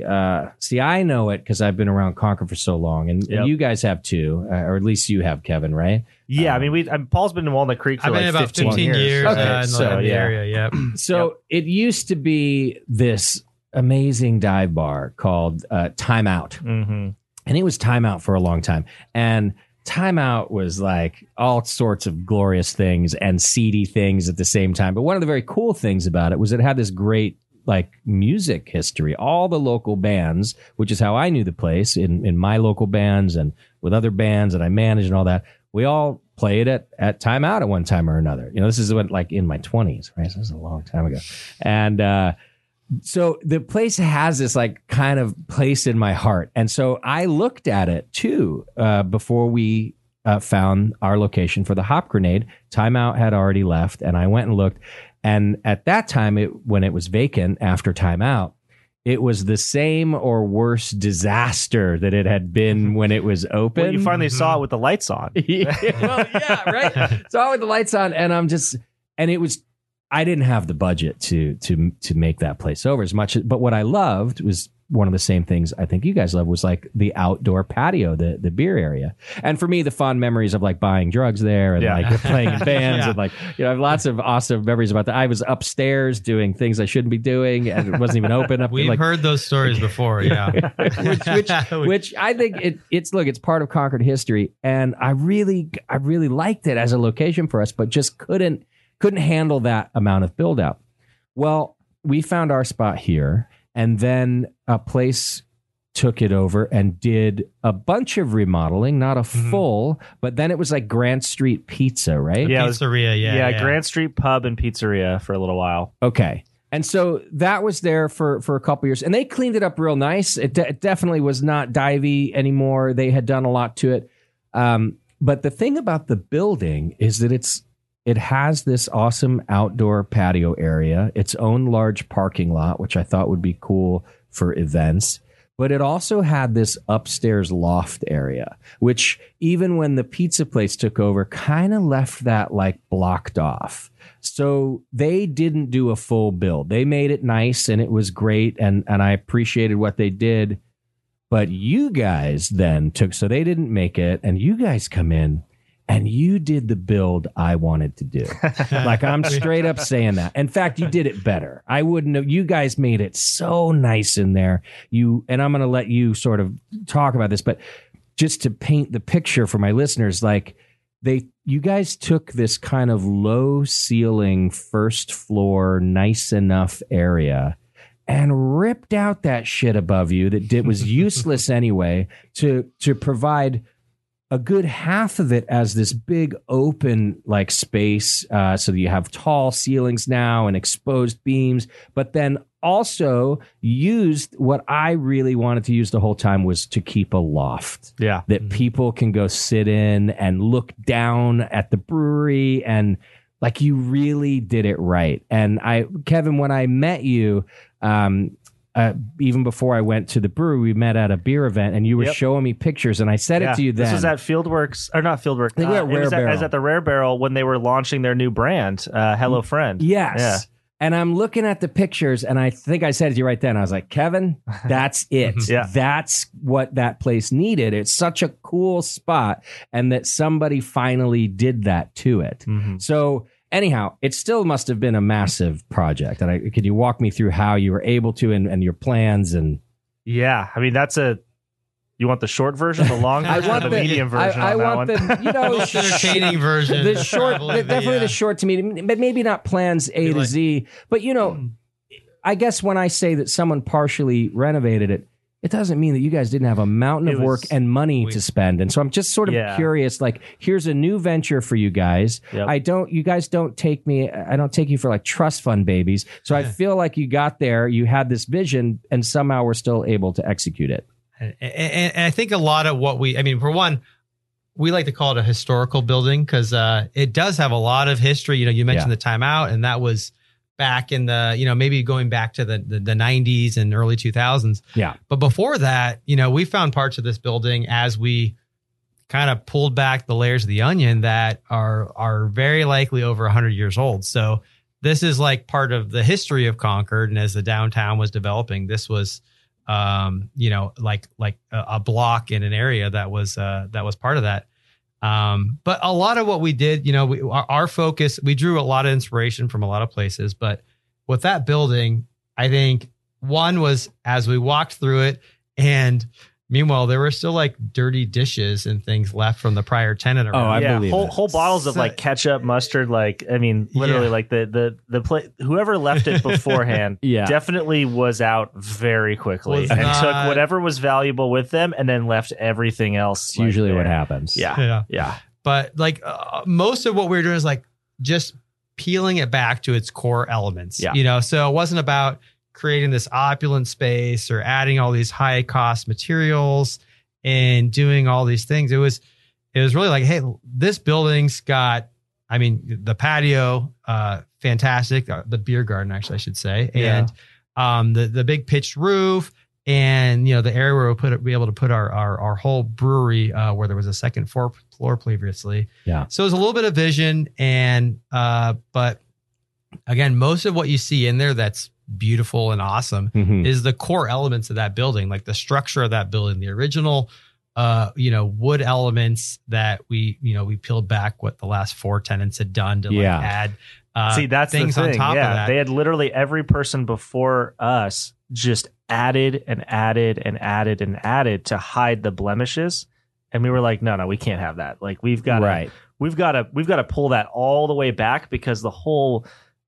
S2: I know it because I've been around Concord for so long, and you guys have too, or at least you have, Kevin, right?
S4: Yeah, Paul's been in Walnut Creek for
S3: I've been about 15 years
S2: Okay,
S3: in the area. Yeah.
S2: So it used to be this amazing dive bar called Time Out, and it was Time Out for a long time, and Time Out was all sorts of glorious things and seedy things at the same time. But one of the very cool things about it was it had this great music history. All the local bands, which is how I knew the place in my local bands and with other bands that I managed and all that, we all played at Time Out at one time or another. This is when in my 20s, right? So this is a long time ago. And so the place has this kind of place in my heart. And so I looked at it too before we found our location for the hop grenade. Timeout had already left, and I went and looked. And at that time, when it was vacant after timeout, it was the same or worse disaster that it had been when it was open.
S4: Well, you finally saw it with the lights on.
S2: Yeah, right. Saw it with the lights on, and I didn't have the budget to make that place over as much. But what I loved was one of the same things I think you guys love was like the outdoor patio, the beer area. And for me, the fond memories of like buying drugs there and like playing in bands and like, I have lots of awesome memories about that. I was upstairs doing things I shouldn't be doing and it wasn't even open up.
S3: We've heard those stories before. Yeah.
S2: which I think it's part of Concord history. And I really liked it as a location for us, but just couldn't handle that amount of build out. Well, we found our spot here. And then a place took it over and did a bunch of remodeling, not a full, but then it was like Grant Street Pizza, right?
S3: Yeah, pizzeria, yeah.
S4: Grant Street Pub and Pizzeria for a little while.
S2: Okay. And so that was there for a couple years. And they cleaned it up real nice. It definitely was not divey anymore. They had done a lot to it. But the thing about the building is that it has this awesome outdoor patio area, its own large parking lot, which I thought would be cool for events. But it also had this upstairs loft area, which even when the pizza place took over, kind of left that like blocked off. So they didn't do a full build. They made it nice and it was great. And I appreciated what they did. But you guys then so they didn't make it. And you guys come in. And you did the build I wanted to do. Like, I'm straight up saying that. In fact, you did it better. I wouldn't have. You guys made it so nice in there. And I'm going to let you sort of talk about this, but just to paint the picture for my listeners, like you guys took this kind of low ceiling, first floor, nice enough area and ripped out that shit above you that was useless anyway to provide a good half of it as this big open like space, so that you have tall ceilings now and exposed beams, but then also used what I really wanted to use the whole time was to keep a loft.
S4: Yeah.
S2: That people can go sit in and look down at the brewery, and like you really did it right. And Kevin, when I met you, even before I went to the brewery, we met at a beer event, and you were showing me pictures, and I said it to you then.
S4: This was at Fieldworks, or not Fieldworks.
S2: I think
S4: it was at the Rare Barrel when they were launching their new brand, Hello Friend.
S2: Yes.
S4: Yeah.
S2: And I'm looking at the pictures, and I think I said to you right then, I was like, Kevin, that's it. That's what that place needed. It's such a cool spot, and that somebody finally did that to it. So anyhow, it still must have been a massive project. And could you walk me through how you were able to and your plans? And
S4: yeah, I mean, you want the short version, the long version, or the medium version?
S2: I want
S4: that one?
S2: the
S3: most entertaining version.
S2: The short, definitely the short to medium, but maybe not plans A to Z. But I guess when I say that someone partially renovated it, it doesn't mean that you guys didn't have a mountain of work and money to spend. And so I'm just sort of curious, like, here's a new venture for you guys. Yep. You guys don't take me, I don't take you for like trust fund babies. So I feel like you got there, you had this vision, and somehow we're still able to execute it.
S3: And I think a lot of for one, we like to call it a historical building because it does have a lot of history. You mentioned the timeout, and that was back in the, maybe going back to the 90s and early 2000s.
S2: Yeah.
S3: But before that, we found parts of this building as we kind of pulled back the layers of the onion that are very likely over 100 years old. So this is like part of the history of Concord. And as the downtown was developing, this was, like a block in an area that was part of that. But a lot of what we did, our focus, we drew a lot of inspiration from a lot of places, but with that building, I think one was as we walked through it, and meanwhile, there were still like dirty dishes and things left from the prior tenant.
S2: Oh, I believe
S4: whole bottles of like ketchup, mustard, literally like the whoever left it beforehand definitely was out very quickly and took whatever was valuable with them and then left everything else.
S2: It's usually what happens.
S4: Yeah.
S3: But like most of what we were doing is like just peeling it back to its core elements. Yeah. So it wasn't about creating this opulent space or adding all these high cost materials and doing all these things. It it was really like, hey, this building's got, I mean, the patio, fantastic. The beer garden, actually, I should say. And the big pitched roof, and, you know, the area where we'll be able to put our whole brewery, where there was a second floor previously.
S2: Yeah.
S3: So it was a little bit of vision, and but again, most of what you see in there that's beautiful and awesome is the core elements of that building, like the structure of that building, the original wood elements that we peeled back what the last 4 tenants had done to add
S4: See, that's
S3: things
S4: the thing.
S3: on top of that.
S4: They had literally every person before us just added and added and added and added to hide the blemishes. And we were like, no, we can't have that. Like we've got to pull that all the way back, because the whole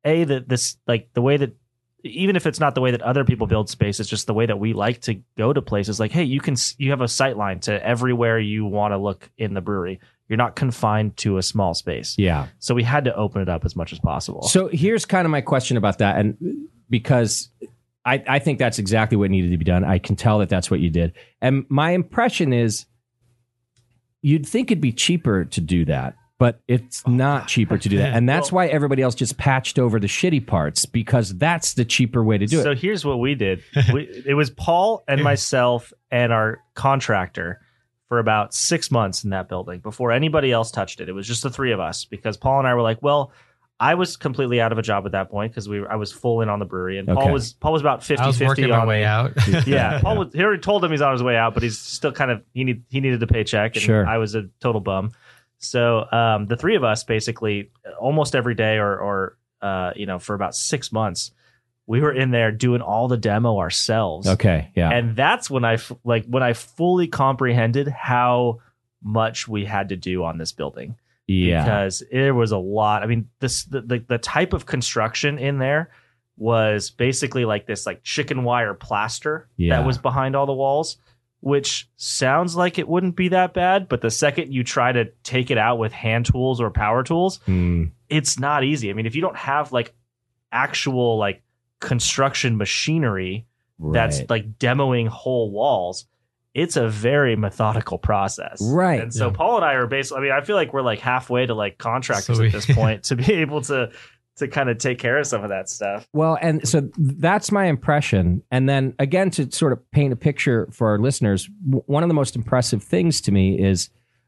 S4: the way that, even if it's not the way that other people build space, it's just the way that we like to go to places. Like, hey, you have a sight line to everywhere you want to look in the brewery. You're not confined to a small space.
S2: Yeah.
S4: So we had to open it up as much as possible.
S2: So here's kind of my question about that. And because I think that's exactly what needed to be done. I can tell that that's what you did. And my impression is you'd think it'd be cheaper to do that, but it's not cheaper to do that. And that's why everybody else just patched over the shitty parts, because that's the cheaper way to do it.
S4: So here's what we did. It was Paul and myself and our contractor for about 6 months in that building before anybody else touched it. It was just the three of us, because Paul and I were like, well, I was completely out of a job at that point because I was full in on the brewery, and Paul was about 50-50
S3: I was working my way out.
S4: Yeah, Paul he already told him he's on his way out, but he's still kind of he needed a paycheck, and
S2: sure.
S4: I was a total bum. So the three of us basically almost every day or for about 6 months, we were in there doing all the demo ourselves.
S2: Okay, yeah.
S4: And that's when I fully comprehended how much we had to do on this building.
S2: Yeah.
S4: Because there was a lot. I mean, the type of construction in there was basically like this like chicken wire plaster that was behind all the walls, which sounds like it wouldn't be that bad, but the second you try to take it out with hand tools or power tools, it's not easy. I mean, if you don't have like actual like construction machinery that's like demoing whole walls, it's a very methodical process.
S2: Right.
S4: And so Paul and I are basically, I mean, I feel like we're like halfway to like contractors at this point to be able to kind of take care of some of that stuff.
S2: Well, and so that's my impression. And then again, to sort of paint a picture for our listeners, one of the most impressive things to me is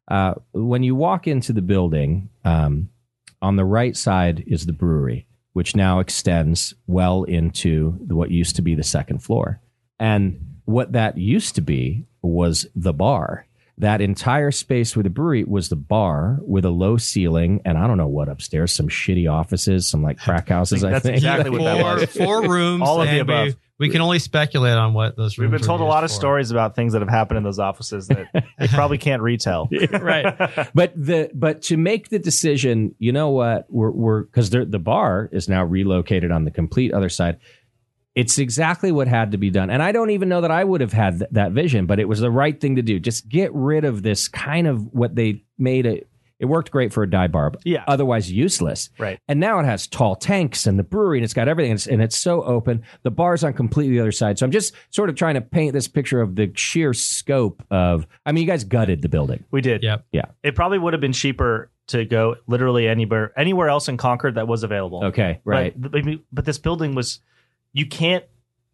S2: when you walk into the building, on the right side is the brewery, which now extends well into what used to be the second floor. And what that used to be was the bar. That entire space with the brewery was the bar with a low ceiling, and I don't know what upstairs, some shitty offices, some like crack houses. I think
S4: exactly what that was.
S3: 4 rooms,
S4: all of the above.
S3: We can only speculate on what those rooms.
S4: We've been told a lot of
S3: for.
S4: stories about things that have happened in those offices that they probably can't retell.
S2: Right. But to make the decision, you know what? We're because the bar is now relocated on the complete other side. It's exactly what had to be done. And I don't even know that I would have had that vision, but it was the right thing to do. Just get rid of this kind of what they made it. It worked great for a dive bar, but otherwise useless.
S4: Right.
S2: And now it has tall tanks and the brewery, and it's got everything, and it's so open. The bar's on completely the other side. So I'm just sort of trying to paint this picture of the sheer scope of, I mean, you guys gutted the building.
S4: We did.
S3: Yep.
S2: Yeah.
S4: It probably would have been cheaper to go literally anywhere else in Concord that was available.
S2: Okay. Right.
S4: But this building was, you can't,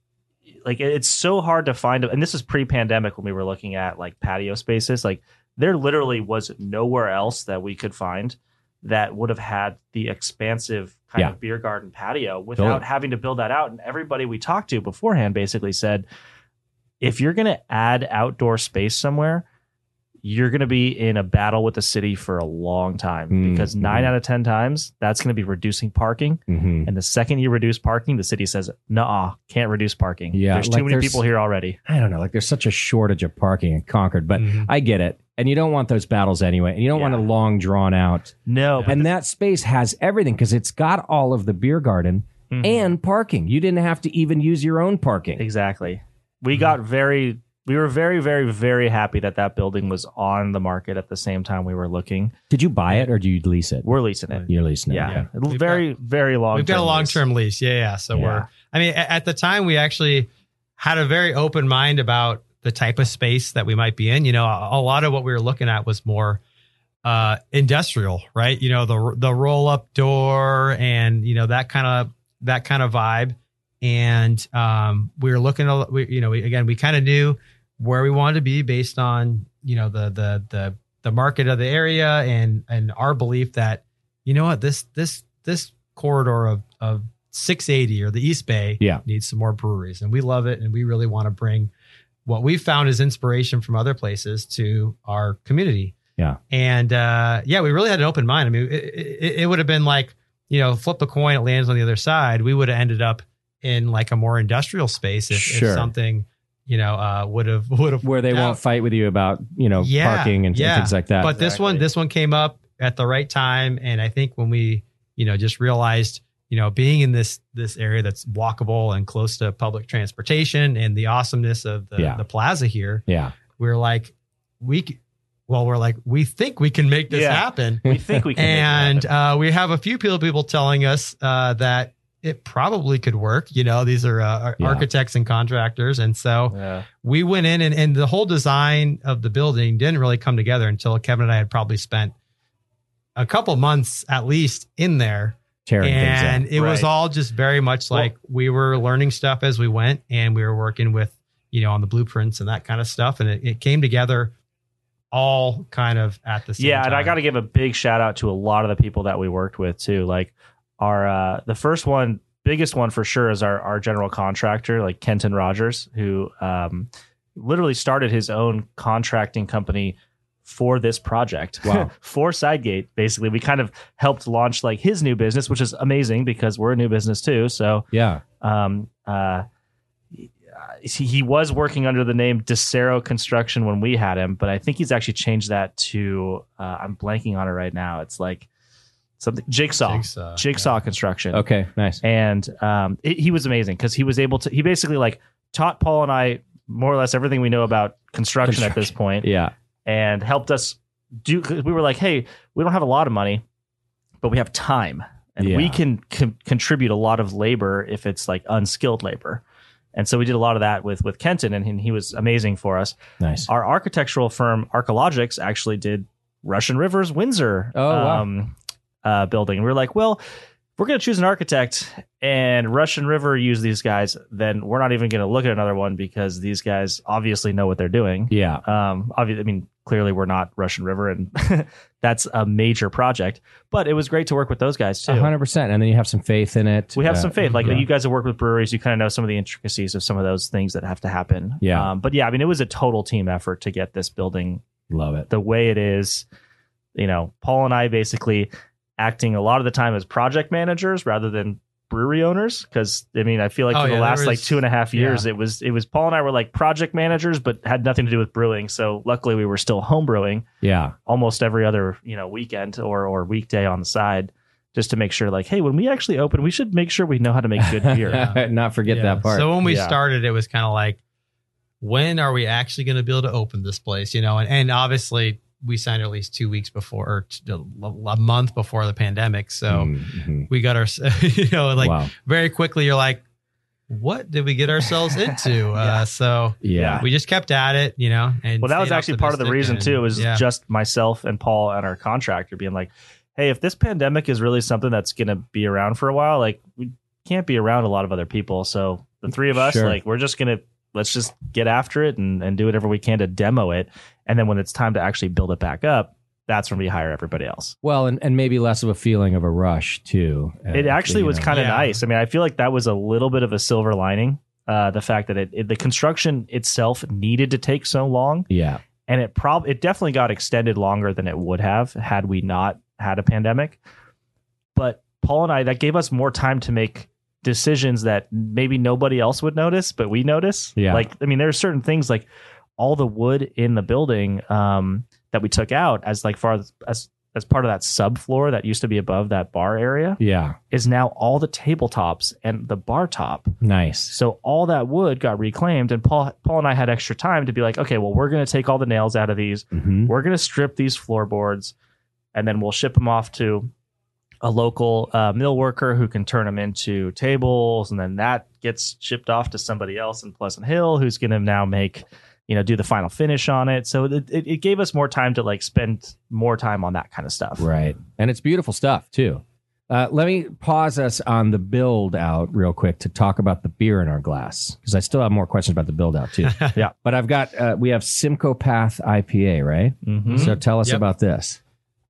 S4: like, it's so hard to find, and this is pre-pandemic when we were looking at like patio spaces. Like, there literally was nowhere else that we could find that would have had the expansive kind of beer garden patio without having to build that out. And everybody we talked to beforehand basically said, if you're going to add outdoor space somewhere, you're going to be in a battle with the city for a long time, because 9 out of 10 times that's going to be reducing parking. And the second you reduce parking, the city says, "Nuh-uh, can't reduce parking. There's too many people here already."
S2: I don't know. Like, there's such a shortage of parking in Concord, but I get it. And you don't want those battles anyway. And you don't want a long drawn out.
S4: No.
S2: And that space has everything because it's got all of the beer garden and parking. You didn't have to even use your own parking.
S4: Exactly. We were very, very, very happy that building was on the market at the same time we were looking.
S2: Did you buy it or do you lease it?
S4: We're leasing it.
S2: You're leasing it.
S4: Yeah. Very, very long.
S3: We've got a long-term lease. Yeah. So at the time we actually had a very open mind about the type of space that we might be in. You know, a lot of what we were looking at was more industrial, right? The roll up door and, that kind of vibe. And we were looking at, we kind of knew where we wanted to be based on, the market of the area and our belief that, this corridor of 680 or the East Bay needs some more breweries, and we love it. And we really want to bring what we found as inspiration from other places to our community.
S2: Yeah.
S3: And we really had an open mind. I mean, it would have been like, flip a coin, it lands on the other side. We would have ended up in like a more industrial space if something, would have
S2: where they won't fight with you about, parking and things like that.
S3: But this one came up at the right time. And I think when we, just realized, being in this area that's walkable and close to public transportation and the awesomeness of the plaza here, we're like, we think we can make this happen.
S4: We think we can.
S3: And we have a few people telling us that it probably could work. These are architects and contractors. And so we went in and the whole design of the building didn't really come together until Kevin and I had probably spent a couple months at least in there. And it was all just very much like we were learning stuff as we went, and we were working with, on the blueprints and that kind of stuff. And it came together all kind of at the same time.
S4: And I got to give a big shout out to a lot of the people that we worked with too. Like our, the first one, biggest one for sure is our general contractor, like Kenton Rogers, who literally started his own contracting company for this project.
S2: Wow.
S4: For Sidegate. Basically, we kind of helped launch like his new business, which is amazing because we're a new business too. So he was working under the name DeCero Construction when we had him, but I think he's actually changed that to I'm blanking on it right now. It's like something Jigsaw Construction.
S2: Okay, nice.
S4: And he was amazing because he was able to. He basically like taught Paul and I more or less everything we know about construction at this point.
S2: Yeah.
S4: And helped us do. We were like, hey, we don't have a lot of money, but we have time, and we can contribute a lot of labor if it's like unskilled labor. And so we did a lot of that with Kenton, and he was amazing for us.
S2: Nice.
S4: Our architectural firm, Archeologics, actually did Russian River's Windsor building. We were like, well, if we're going to choose an architect and Russian River use these guys, then we're not even going to look at another one because these guys obviously know what they're doing.
S2: Yeah.
S4: Obviously, I mean, clearly we're not Russian River, and that's a major project, but it was great to work with those guys too.
S2: 100%. And then you have some faith in it.
S4: We have some faith. Like you guys have worked with breweries, you kind of know some of the intricacies of some of those things that have to happen.
S2: Yeah.
S4: But yeah, I mean, it was a total team effort to get this building.
S2: Love it.
S4: The way it is, Paul and I basically acting a lot of the time as project managers rather than brewery owners. Cause I mean, I feel like for the last like 2.5 years, it was Paul and I were like project managers, but had nothing to do with brewing. So luckily we were still home brewing almost every other, weekend or weekday on the side, just to make sure like, hey, when we actually open, we should make sure we know how to make good beer.
S2: Not forget that part.
S3: So when we started, it was kind of like, when are we actually going to be able to open this place? And obviously we signed at least 2 weeks before, or a month before the pandemic. So we got our, very quickly, you're like, what did we get ourselves into? So we just kept at it, and
S4: that was actually part of the reason too. It was just myself and Paul and our contractor being like, hey, if this pandemic is really something that's going to be around for a while, like we can't be around a lot of other people. So the three of us, like, we're just going to, let's just get after it and do whatever we can to demo it. And then when it's time to actually build it back up, that's when we hire everybody else.
S2: Well, and maybe less of a feeling of a rush too.
S4: It actually was kind of nice. I mean, I feel like that was a little bit of a silver lining. The fact that the construction itself needed to take so long.
S2: Yeah.
S4: And it definitely got extended longer than it would have had we not had a pandemic. But Paul and I, that gave us more time to make decisions that maybe nobody else would notice, but we notice.
S2: Yeah.
S4: Like, I mean, there are certain things like all the wood in the building that we took out as part of that subfloor that used to be above that bar area.
S2: Yeah.
S4: Is now all the tabletops and the bar top.
S2: Nice.
S4: So all that wood got reclaimed, and Paul and I had extra time to be like, okay, well, we're going to take all the nails out of these. We're going to strip these floorboards, and then we'll ship them off to a local mill worker who can turn them into tables, and then that gets shipped off to somebody else in Pleasant Hill who's going to now make do the final finish on it. So it gave us more time to like spend more time on that kind of stuff.
S2: Right. And it's beautiful stuff too. Let me pause us on the build out real quick to talk about the beer in our glass, because I still have more questions about the build out too.
S4: Yeah.
S2: But I've got, we have Simcoe Path IPA, right?
S4: Mm-hmm.
S2: So tell us about this.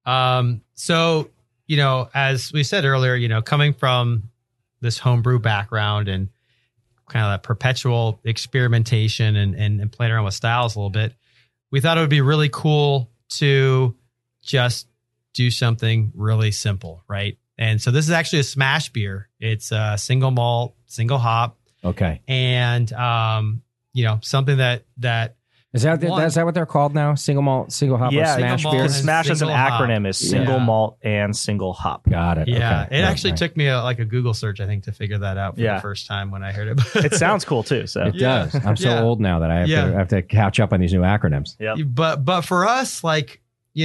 S3: So, as we said earlier, coming from this homebrew background and kind of that perpetual experimentation and playing around with styles a little bit, we thought it would be really cool to just do something really simple, right? And so this is actually a smash beer. It's a single malt, single hop.
S2: Okay.
S3: And, something that
S2: Is that what they're called now? Single malt, single hop, or smash
S3: malt
S2: beer?
S3: and
S4: Smash as an
S3: single hop.
S4: acronym is single malt and single hop.
S2: Got it.
S3: Yeah.
S2: Okay.
S3: It actually
S2: Right.
S3: took me a Google search, I think, to figure that out for the first time when I heard it.
S4: It sounds cool too. So
S2: It does. I'm so
S3: Yeah.
S2: old now that I have to catch up on these new acronyms.
S4: Yep.
S3: But for us, like,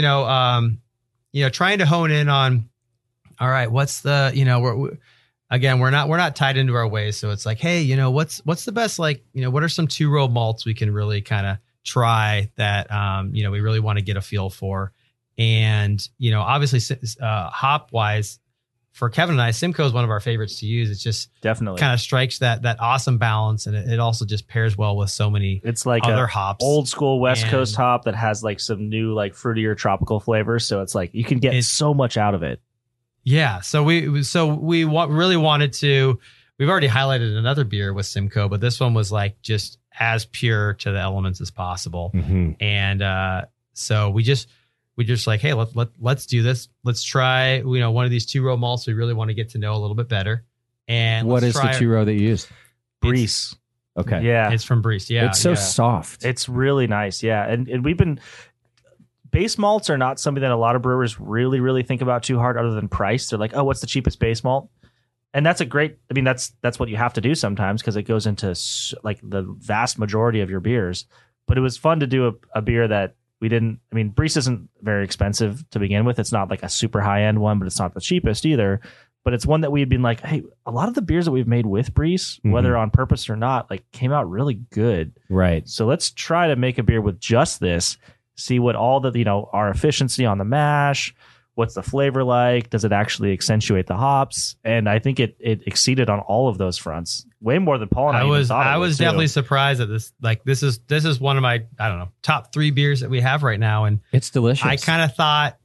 S3: trying to hone in on, all right, what's the, we're not tied into our ways. So it's like, hey, what's the best, like, what are some 2-row malts we can really kind of try that, we really want to get a feel for. And, obviously hop wise for Kevin and I, Simcoe is one of our favorites to use. It's just
S4: definitely
S3: kind of strikes that awesome balance. And it also just pairs well with so many
S4: it's like
S3: other
S4: a
S3: hops.
S4: old school West
S3: And-
S4: Coast hop that has like some new like fruitier tropical flavors. So it's like you can get so much out of it.
S3: Yeah. So we really wanted to, we've already highlighted another beer with Simcoe, but this one was like just as pure to the elements as possible.
S2: Mm-hmm.
S3: And so we just like, hey, let's do this. Let's try, one of these 2-row malts we really want to get to know a little bit better. And
S2: What is the 2-row that you use?
S4: Breeze.
S2: Okay.
S4: Yeah.
S3: It's from Breeze. Yeah.
S2: It's so
S3: yeah.
S2: soft.
S4: It's really nice. Yeah. And we've been, base malts are not something that a lot of brewers really, really think about too hard other than price. They're like, oh, what's the cheapest base malt? And that's that's what you have to do sometimes because it goes into like the vast majority of your beers. But it was fun to do a beer that Breeze isn't very expensive to begin with. It's not like a super high end one, but it's not the cheapest either. But it's one that we had been like, hey, a lot of the beers that we've made with Breeze, whether on purpose or not, like came out really good.
S2: Right.
S4: So let's try to make a beer with just this, see what all the, our efficiency on the mash, what's the flavor like, does it actually accentuate the hops? And I think it exceeded on all of those fronts, way more than Paul and I even thought it
S3: I
S4: would,
S3: was
S4: too.
S3: definitely surprised at this. Like this is one of my, I don't know, top 3 beers that we have right now. And
S2: It's delicious.
S3: I kind of thought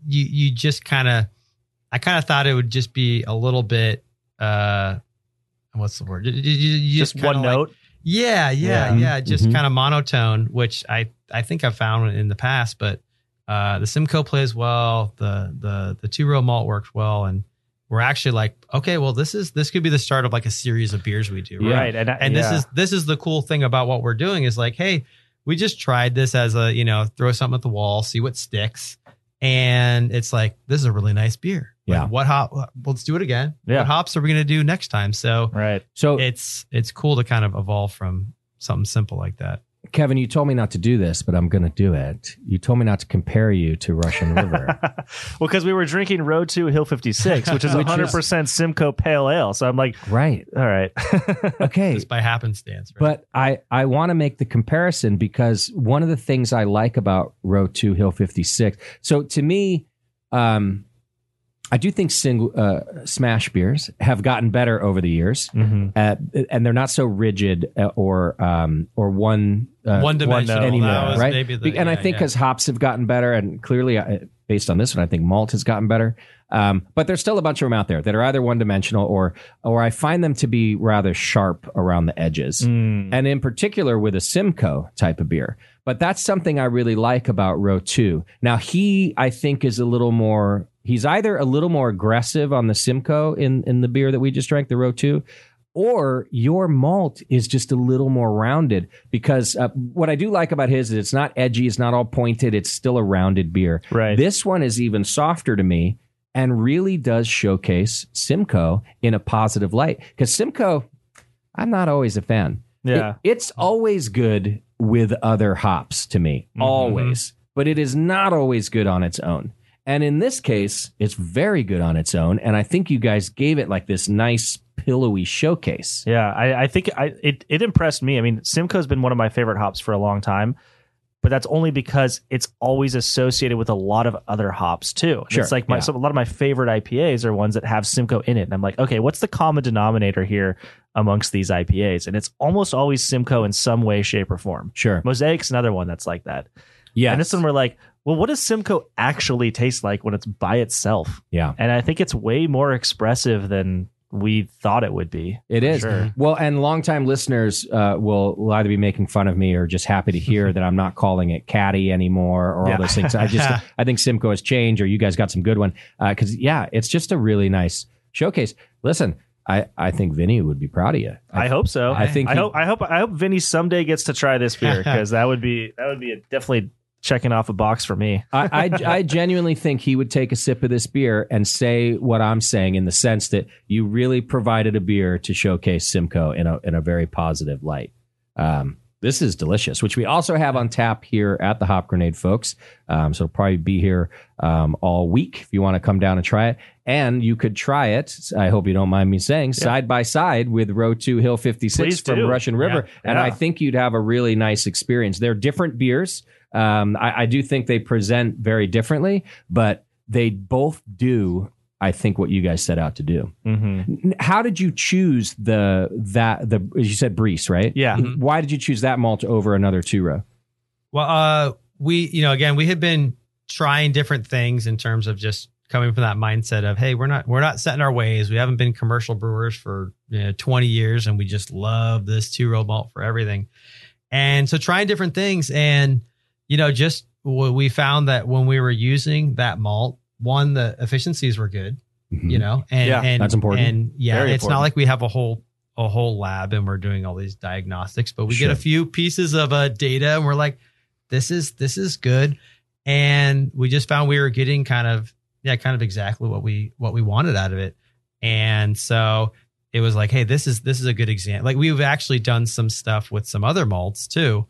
S3: I kind of thought it would just be a little bit, what's the word? You
S4: just one note.
S3: Yeah. Just kind of monotone, which I think I've found in the past, but the Simcoe plays well. The 2-row malt works well. And we're actually like, okay, well, this could be the start of like a series of beers we do. Right.
S4: And
S3: This is the cool thing about what we're doing is like, hey, we just tried this as a, throw something at the wall, see what sticks. And it's like, this is a really nice beer.
S2: Yeah.
S3: Like, what hop? Let's do it again.
S4: Yeah.
S3: What hops are we going to do next time? So
S4: Right.
S2: So
S3: it's cool to kind of evolve from something simple like that.
S2: Kevin, you told me not to do this, but I'm going to do it. You told me not to compare you to Russian River.
S4: Well, because we were drinking Road 2 Hill 56, which is 100% Simcoe Pale Ale. So I'm like,
S2: Right.
S4: all right.
S2: Okay.
S3: Just by happenstance. Right?
S2: But I want to make the comparison because one of the things I like about Road 2 Hill 56. So to me, I do think smash beers have gotten better over the years, and they're not so rigid or
S3: one-dimensional
S2: anymore,
S3: That was
S2: right?
S3: maybe
S2: And I think because hops have gotten better, and clearly, based on this one, I think malt has gotten better. But there's still a bunch of them out there that are either one-dimensional or I find them to be rather sharp around the edges, and in particular with a Simcoe type of beer. But that's something I really like about Row 2. Now, I think, is a little more. He's either a little more aggressive on the Simcoe in the beer that we just drank, the Row 2, or your malt is just a little more rounded. Because what I do like about his is it's not edgy, it's not all pointed, it's still a rounded beer.
S4: Right.
S2: This one is even softer to me and really does showcase Simcoe in a positive light. Because Simcoe, I'm not always a fan.
S4: Yeah.
S2: It's always good with other hops to me, always. But it is not always good on its own. And in this case, it's very good on its own. And I think you guys gave it like this nice pillowy showcase.
S4: Yeah, I think it impressed me. I mean, Simcoe's been one of my favorite hops for a long time. but that's only because it's always associated with a lot of other hops too.
S2: Sure,
S4: It's like
S2: yeah.
S4: so a lot of my favorite IPAs are ones that have Simcoe in it. And I'm like, okay, what's the common denominator here amongst these IPAs? And it's almost always Simcoe in some way, shape, or form.
S2: Sure.
S4: Mosaic's another one that's like that.
S2: Yeah.
S4: And this one we're like, well, what does Simcoe actually taste like when it's by itself?
S2: Yeah.
S4: And I think it's way more expressive than we thought it would be.
S2: It
S4: for
S2: is.
S4: sure.
S2: Well, and longtime listeners will either be making fun of me or just happy to hear that I'm not calling it Caddy anymore or
S4: Yeah.
S2: all those things. I think Simcoe has changed, or you guys got some good one. Because it's just a really nice showcase. Listen, I think Vinny would be proud of you.
S4: I hope so.
S2: I think
S4: I hope Vinny someday gets to try this beer, because that would be definitely checking off a box for me.
S2: I genuinely think he would take a sip of this beer and say what I'm saying, in the sense that you really provided a beer to showcase Simcoe in a very positive light. This is delicious, which we also have on tap here at the Hop Grenade, folks. So it'll probably be here all week if you want to come down and try it. And you could try it, I hope you don't mind me saying, side by side with Row 2 Hill 56
S4: Please
S2: from
S4: do.
S2: Russian River.
S4: Yeah.
S2: And
S4: Yeah.
S2: I think you'd have a really nice experience. They're different beers. I do think they present very differently, but they both do, I think, what you guys set out to do.
S4: Mm-hmm.
S2: How did you choose the as you said, Brees, right?
S4: Yeah.
S2: Why did you choose that malt over another 2-row?
S3: Well, we had been trying different things in terms of just coming from that mindset of, hey, we're not set in our ways. We haven't been commercial brewers for 20 years, and we just love this 2-row malt for everything. And so trying different things, and just we found that when we were using that malt, one, the efficiencies were good,
S2: Mhm.
S3: and
S2: That's important.
S3: And
S4: Very
S3: it's not
S4: important.
S3: like we have a whole lab and we're doing all these diagnostics, but we
S2: Sure.
S3: get a few pieces of data and we're like, this is good. And we just found we were getting kind of exactly what we wanted out of it. And so it was like, hey, this is a good example. Like, we've actually done some stuff with some other malts too.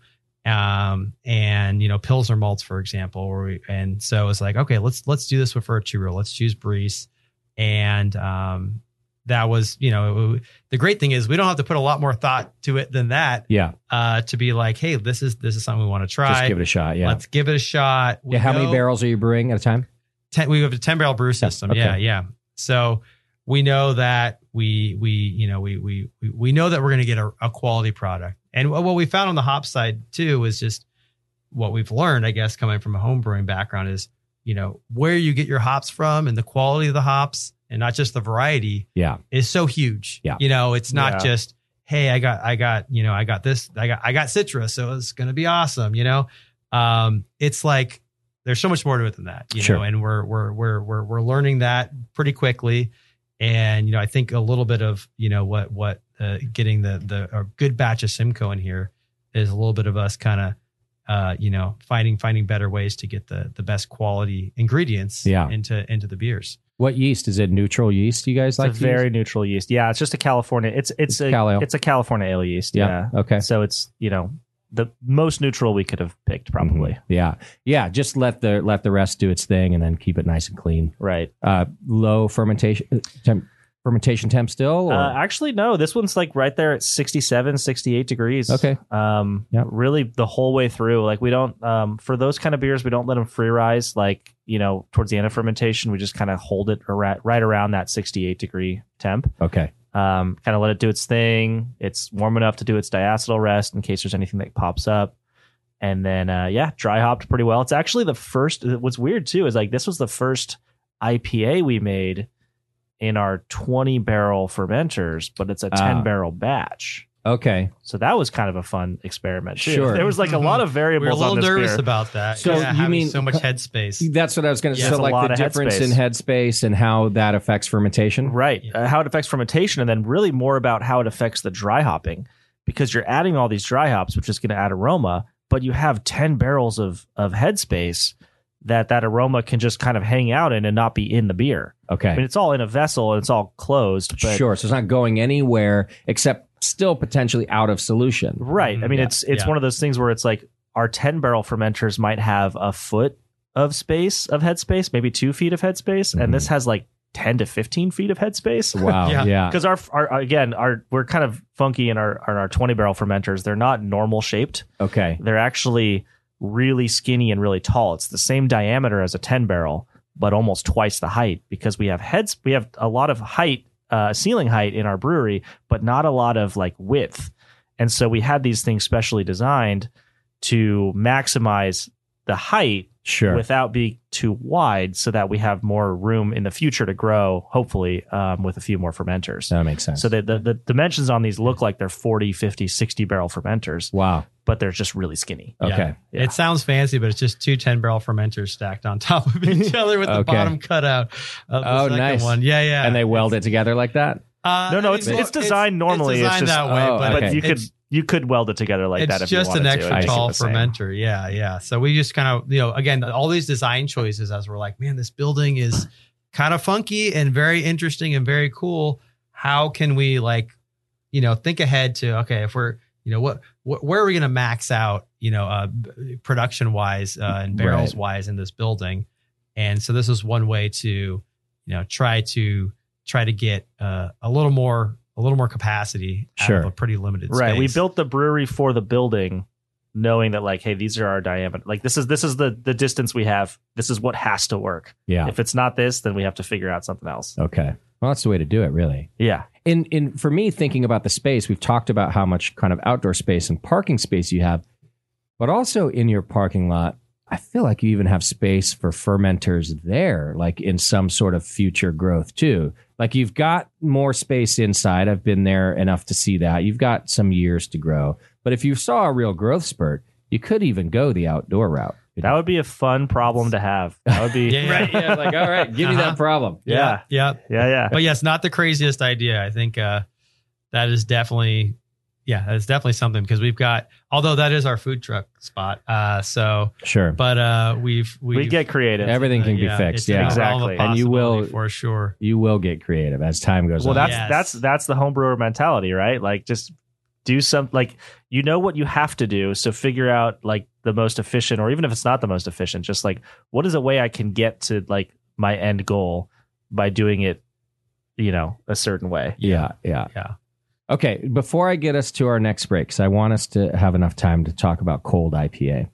S3: And Pilsner malts, for example, and so it's like, okay, let's do this for a 2-row. Let's choose Brees. And that was, the great thing is we don't have to put a lot more thought to it than that.
S2: Yeah.
S3: To be like, hey, this is something we want to try.
S2: Just give it a shot. Yeah.
S3: Let's give it a shot. We
S2: How many
S3: know-
S2: barrels are you brewing at a time?
S3: 10, we have a 10 barrel brew system.
S2: Okay.
S3: Yeah. So we know that we know that we're going to get a quality product. And what we found on the hop side too is just what we've learned, I guess, coming from a home brewing background is, where you get your hops from and the quality of the hops, and not just the variety,
S2: Yeah.
S3: is so huge.
S2: Yeah.
S3: It's not
S4: Yeah.
S3: just, hey, I got this, I got citrus, so it's going to be awesome. It's like, there's so much more to it than that,
S2: Sure.
S3: and we're learning that pretty quickly. And, I think a little bit of, what getting a good batch of Simcoe in here is a little bit of us kind of, finding better ways to get the best quality ingredients into the beers.
S2: What yeast? Is it neutral yeast you guys like
S4: It's a
S2: to use?
S4: very neutral yeast. Yeah, it's just a California. It's a
S2: Cal ale.
S4: It's a California ale yeast.
S2: Yeah.
S4: Yeah.
S2: Okay.
S4: So it's the most neutral we could have picked, probably.
S2: Yeah. Just let the rest do its thing and then keep it nice and clean.
S4: Right.
S2: Low fermentation temp still? Or?
S4: Actually, no. This one's like right there at 67, 68 degrees.
S2: Okay. Yep.
S4: Really the whole way through. Like, we don't, for those kind of beers, we don't let them free rise. Like, towards the end of fermentation, we just kind of hold it right around that 68 degree temp.
S2: Okay.
S4: Kind of let it do its thing. It's warm enough to do its diacetyl rest in case there's anything that pops up. And then, dry hopped pretty well. It's actually the first, what's weird too, is like, this was the first IPA we made in our 20 barrel fermenters, but it's a 10 barrel batch.
S2: Okay.
S4: So that was kind of a fun experiment too.
S2: Sure.
S4: There was like a lot of
S3: We were a
S4: variables
S3: little
S4: on this
S3: nervous
S4: beer.
S3: about that.
S2: So you
S3: having
S2: mean-
S3: so much headspace.
S2: That's what I was going to
S3: Yeah,
S2: say.
S4: it's
S2: So
S4: a
S2: like
S4: lot
S2: the
S4: of
S2: difference in headspace and how that affects fermentation?
S4: Right.
S3: Yeah.
S4: How it affects fermentation, and then really more about how it affects the dry hopping, because you're adding all these dry hops, which is going to add aroma, but you have 10 barrels of headspace that aroma can just kind of hang out in and not be in the beer.
S2: Okay.
S4: I mean, it's all in a vessel and it's all closed. But
S2: Sure. So it's not going anywhere except still potentially out of solution.
S4: Right. I mean,
S3: Yeah.
S4: it's
S3: Yeah.
S4: one of those things where it's like our 10 barrel fermenters might have a foot of space, of headspace, maybe 2 feet of headspace.
S2: Mhm.
S4: And this has like 10 to 15 feet of headspace.
S2: Wow.
S3: Yeah.
S2: Yeah.
S4: Because we're kind of funky in our 20 barrel fermenters. They're not normal shaped.
S2: Okay.
S4: They're actually really skinny and really tall. It's the same diameter as a 10 barrel, but almost twice the height, because we have a lot of height, ceiling height in our brewery, but not a lot of like width. And so we had these things specially designed to maximize the height without being too wide, so that we have more room in the future to grow, hopefully, with a few more fermenters.
S2: That makes sense.
S4: So the dimensions on these look like they're 40, 50, 60 barrel fermenters.
S2: Wow.
S4: But they're just really skinny.
S2: Okay.
S3: Yeah. It sounds fancy, but it's just 2 10-barrel fermenters stacked on top of each other with the bottom cut out of the second
S2: nice
S3: one. Yeah.
S2: And they weld it together like that?
S4: No, it's designed normally.
S3: It's designed
S4: just
S3: that way,
S4: but you could weld it together like that if you wanted to.
S3: It's just an extra tall
S4: It makes it the same.
S3: fermenter. Yeah. So we just kind of, again, all these design choices, as we're like, man, this building is kind of funky and very interesting and very cool. How can we think ahead to, okay, if we're, where are we going to max out, production wise and barrels wise in this building? And so this is one way to, try to get a little more capacity out of a pretty limited space.
S4: Right. We built the brewery for the building, knowing that like, hey, these are our diameter. Like this is the distance we have. This is what has to work.
S2: Yeah.
S4: If it's not this, then we have to figure out something else.
S2: Okay. Well, that's the way to do it, really.
S4: Yeah.
S2: In for me, thinking about the space, we've talked about how much kind of outdoor space and parking space you have, but also in your parking lot, I feel like you even have space for fermenters there, like in some sort of future growth too. Like you've got more space inside. I've been there enough to see that. You've got some years to grow. But if you saw a real growth spurt, you could even go the outdoor route.
S4: That would be a fun problem to have. That would be
S2: right. Yeah, like, all right, give me that problem.
S4: Yeah.
S3: But yes, not the craziest idea. I think that is definitely something, because we've got, although that is our food truck spot. So
S2: sure,
S3: but we
S4: get creative.
S2: Everything can be fixed. Yeah,
S4: exactly.
S2: And you will,
S3: for sure.
S2: You will get creative as time goes on.
S4: Well, that's the homebrewer mentality, right? Like just do something, like, what you have to do. So figure out like the most efficient, or even if it's not the most efficient, just like, what is a way I can get to like my end goal by doing it, a certain way.
S2: Yeah. Okay, before I get us to our next break, because I want us to have enough time to talk about cold IPA,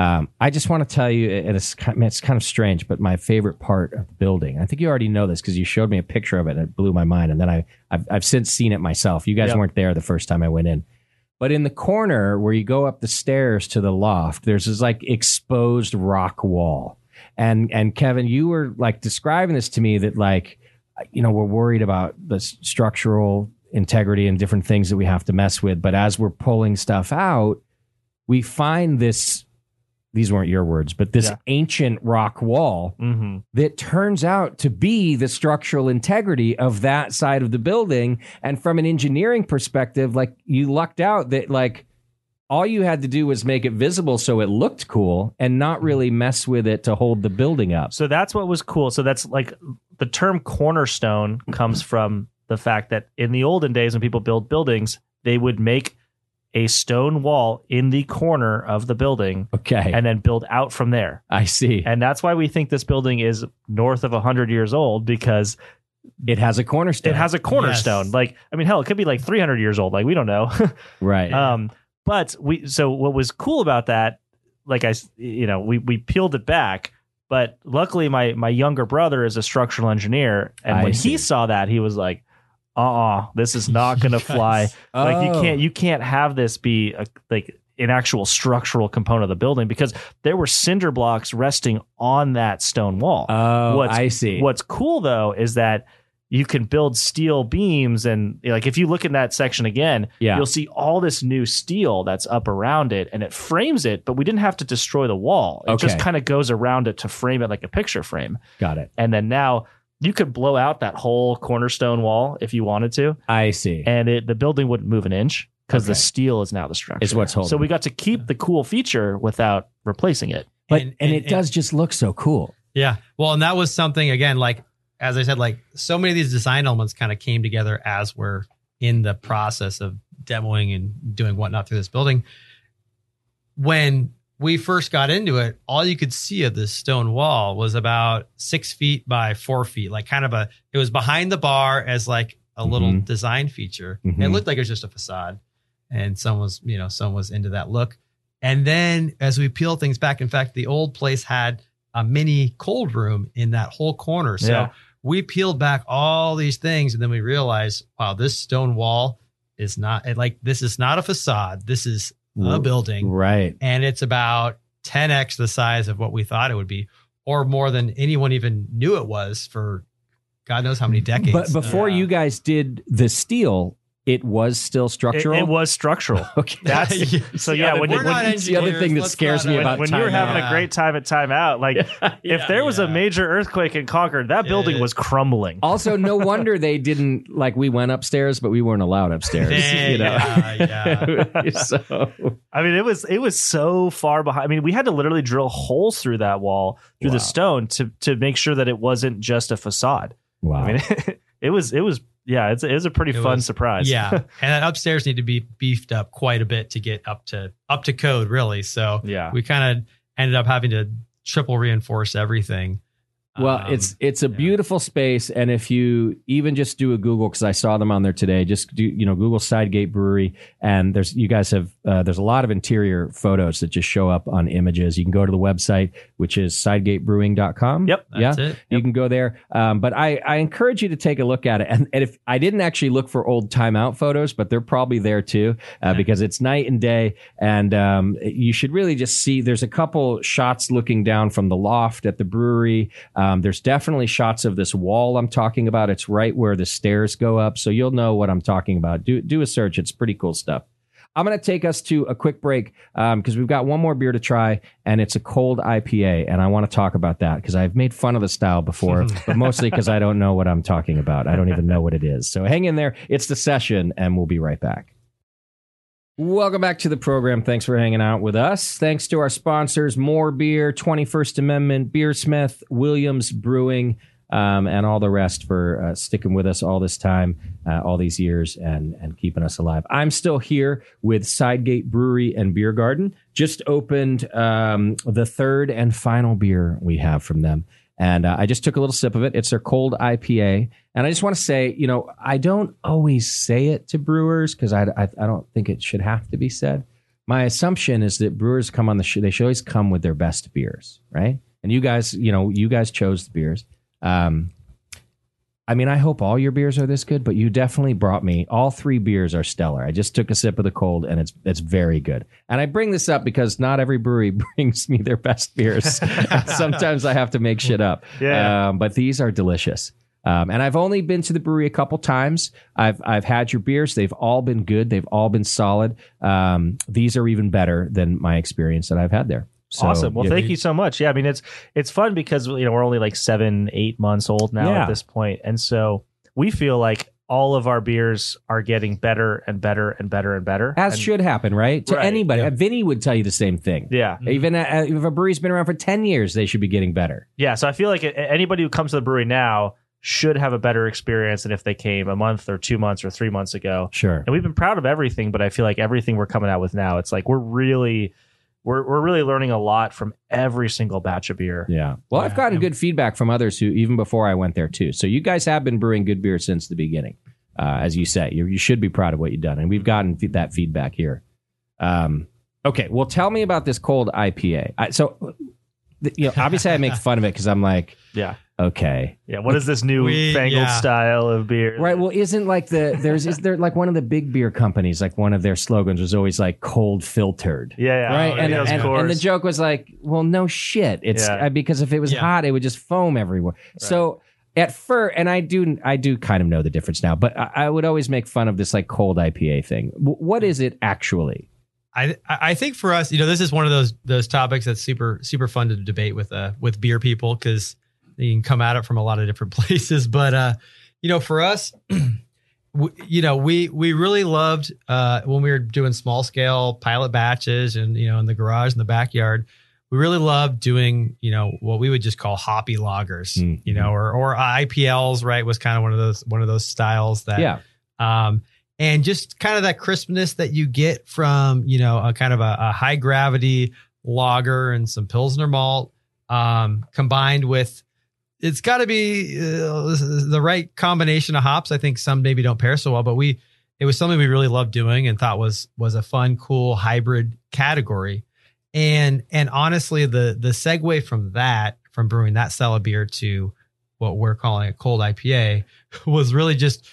S2: I just want to tell you, and it's kind of strange, but my favorite part of the building, I think you already know this because you showed me a picture of it and it blew my mind, and then I've since seen it myself. You guys weren't there the first time I went in. But in the corner where you go up the stairs to the loft, there's this like exposed rock wall. And Kevin, you were like describing this to me that like, we're worried about the structural integrity and different things that we have to mess with. But as we're pulling stuff out, we find these weren't your words, but this ancient rock wall that turns out to be the structural integrity of that side of the building. And from an engineering perspective, like, you lucked out that like all you had to do was make it visible so it looked cool and not really mess with it to hold the building up.
S4: So that's what was cool. So that's like the term cornerstone comes from the fact that in the olden days when people build buildings, they would make a stone wall in the corner of the building, and then build out from there.
S2: I see.
S4: And that's why we think this building is north of 100 years old, because
S2: it has a cornerstone.
S4: It has a cornerstone. Yes. Like, I mean, hell, it could be like 300 years old. Like, we don't know.
S2: Right.
S4: But so what was cool about that, like we peeled it back, but luckily my younger brother is a structural engineer. And when he saw that, he was like, this is not going to fly. Like you can't have this be an actual structural component of the building, because there were cinder blocks resting on that stone wall.
S2: I see.
S4: What's cool though is that you can build steel beams, and like if you look in that section again, you'll see all this new steel that's up around it, and it frames it, but we didn't have to destroy the wall. It just kind of goes around it to frame it like a picture frame.
S2: Got it.
S4: And then now you could blow out that whole cornerstone wall if you wanted to.
S2: I see.
S4: And the building wouldn't move an inch, because the steel is now the structure.
S2: It's what's holding.
S4: So we got to keep the cool feature without replacing it.
S2: But and it does just look so cool.
S3: Yeah. Well, and that was something, again, like, as I said, like, so many of these design elements kind of came together as we're in the process of demoing and doing whatnot through this building. When we first got into it, all you could see of this stone wall was about 6 feet by 4 feet, like kind of it was behind the bar as like a little design feature. It looked like it was just a facade, and someone was into that look. And then as we peel things back, in fact, the old place had a mini cold room in that whole corner. So we peeled back all these things, and then we realized, wow, this stone wall is not this is not a facade. This is a building.
S2: Right.
S3: And it's about 10x the size of what we thought it would be, or more than anyone even knew it was for God knows how many decades.
S2: But before you guys did the steel, it was still structural?
S4: It was structural.
S2: Okay.
S4: That's so yeah.
S2: It's the other thing that scares me about
S4: when
S2: time
S4: you were
S2: out.
S4: having a great time at timeout, like if there was a major earthquake in Concord, that building was crumbling.
S2: Also, no wonder they didn't we went upstairs, but we weren't allowed upstairs. So
S4: I mean, it was so far behind. I mean, we had to literally drill holes through that wall through the stone to make sure that it wasn't just a facade.
S2: Wow.
S4: I mean, it was it was a pretty fun surprise.
S3: Yeah. And that upstairs need to be beefed up quite a bit to get up to code, really. So we kind of ended up having to triple reinforce everything.
S2: Well, it's a beautiful space, and if you even just do a Google, because I saw them on there today, just do Google Sidegate Brewery, and there's a lot of interior photos that just show up on images. You can go to the website, which is sidegatebrewing.com.
S4: Yep,
S3: that's it.
S2: You can go there, but I encourage you to take a look at it. And if I didn't actually look for old timeout photos, but they're probably there too, because it's night and day, and you should really just see. There's a couple shots looking down from the loft at the brewery. There's definitely shots of this wall I'm talking about. It's right where the stairs go up. So you'll know what I'm talking about. Do a search. It's pretty cool stuff. I'm going to take us to a quick break because we've got one more beer to try, and it's a cold IPA. And I want to talk about that because I've made fun of the style before, but mostly because I don't know what I'm talking about. I don't even know what it is. So hang in there. It's The Session, and we'll be right back. Welcome back to the program. Thanks for hanging out with us. Thanks to our sponsors, More Beer, 21st Amendment, Beersmith, Williams Brewing, and all the rest for sticking with us all this time, all these years, and keeping us alive. I'm still here with Sidegate Brewery and Beer Garden. Just opened the third and final beer we have from them. And I just took a little sip of it. It's their cold IPA. And I just want to say, I don't always say it to brewers because I don't think it should have to be said. My assumption is that brewers come on the show. They should always come with their best beers, right? And you guys chose the beers. I hope all your beers are this good, but you definitely brought me all three beers are stellar. I just took a sip of the cold and it's very good. And I bring this up because not every brewery brings me their best beers. Sometimes I have to make shit up. But these are delicious. And I've only been to the brewery a couple times. I've had your beers. They've all been good. They've all been solid. These are even better than my experience that I've had there. So,
S4: awesome. Well, thank you so much. Yeah, I mean, it's fun because we're only like 7-8 months old now at this point, and so we feel like all of our beers are getting better and better and better and better.
S2: As should happen, right? To anybody. Vinny would tell you the same thing.
S4: Yeah.
S2: Even if a brewery's been around for 10 years, they should be getting better.
S4: Yeah. So I feel like anybody who comes to the brewery now should have a better experience than if they came a month or 2 months or 3 months ago.
S2: Sure.
S4: And we've been proud of everything, but I feel like everything we're coming out with now, it's like we're really learning a lot from every single batch of beer.
S2: Yeah. Well, I've gotten good feedback from others who, even before I went there too. So you guys have been brewing good beer since the beginning. As you say, you should be proud of what you've done. And we've gotten that feedback here. Okay. Well, tell me about this cold IPA. Obviously I make fun of it because I'm like, okay.
S4: Yeah. What is this new fangled style of beer?
S2: Right. Well, isn't like is there like one of the big beer companies, like one of their slogans was always like cold filtered.
S4: Yeah.
S2: Right. And the joke was like, well, no shit. It's because if it was hot, it would just foam everywhere. Right. So at first, and I do kind of know the difference now, but I would always make fun of this like cold IPA thing. What is it actually?
S3: I think for us, this is one of those topics that's super, super fun to debate with beer people because you can come at it from a lot of different places. But, for us, we really loved when we were doing small scale pilot batches and, in the garage in the backyard, we really loved doing, what we would just call hoppy lagers, or IPLs, right, was kind of one of those styles that, and just kind of that crispness that you get from, a kind of a high gravity lager and some Pilsner malt, combined with, it's got to be the right combination of hops. I think some maybe don't pair so well, but it was something we really loved doing and thought was a fun, cool hybrid category. And honestly, the segue from brewing that style of beer to what we're calling a cold IPA was really just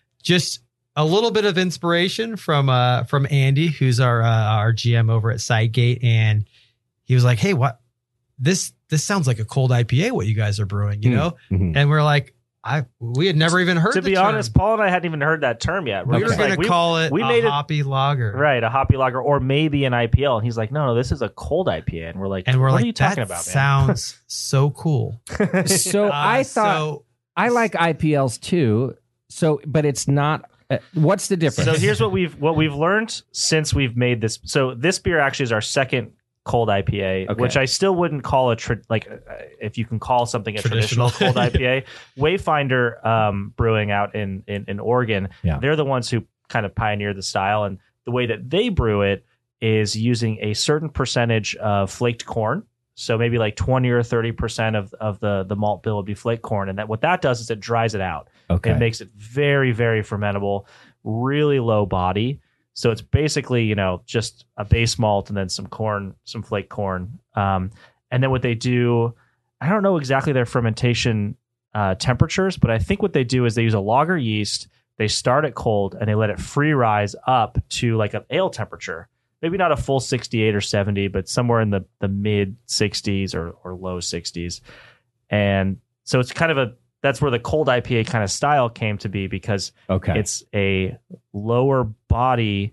S3: a little bit of inspiration from Andy, who's our GM over at Sidegate, and he was like, "Hey, what this sounds like a cold IPA? What you guys are brewing, you know?"
S2: Mm-hmm.
S3: And we're like, we had never even heard.
S4: To
S3: the
S4: be
S3: term.
S4: honest, Paul and I hadn't even heard that term yet.
S3: We were going to call it a hoppy lager,
S4: right? A hoppy lager, or maybe an IPL. And he's like, "No, this is a cold IPA." And we're like, "What are you talking about, man?"
S3: Sounds so cool.
S2: So I thought I like IPLs too. So, but it's not. What's the difference?
S4: So here's what we've learned since we've made this. So this beer actually is our second cold IPA,
S2: Okay.
S4: which I still wouldn't call if you can call something a traditional cold IPA. Wayfinder Brewing out in Oregon, they're the ones who kind of pioneered the style, and the way that they brew it is using a certain percentage of flaked corn. So maybe like 20 or 30% of the malt bill would be flaked corn, and what that does is it dries it out.
S2: Okay.
S4: It makes it very, very fermentable, really low body. So it's basically, just a base malt and then some corn, some flake corn. And then what they do, I don't know exactly their fermentation temperatures, but I think what they do is they use a lager yeast. They start it cold and they let it free rise up to like an ale temperature. Maybe not a full 68 or 70, but somewhere in the mid 60s or low 60s. And so it's kind of that's where the cold IPA kind of style came to be, because it's a lower body,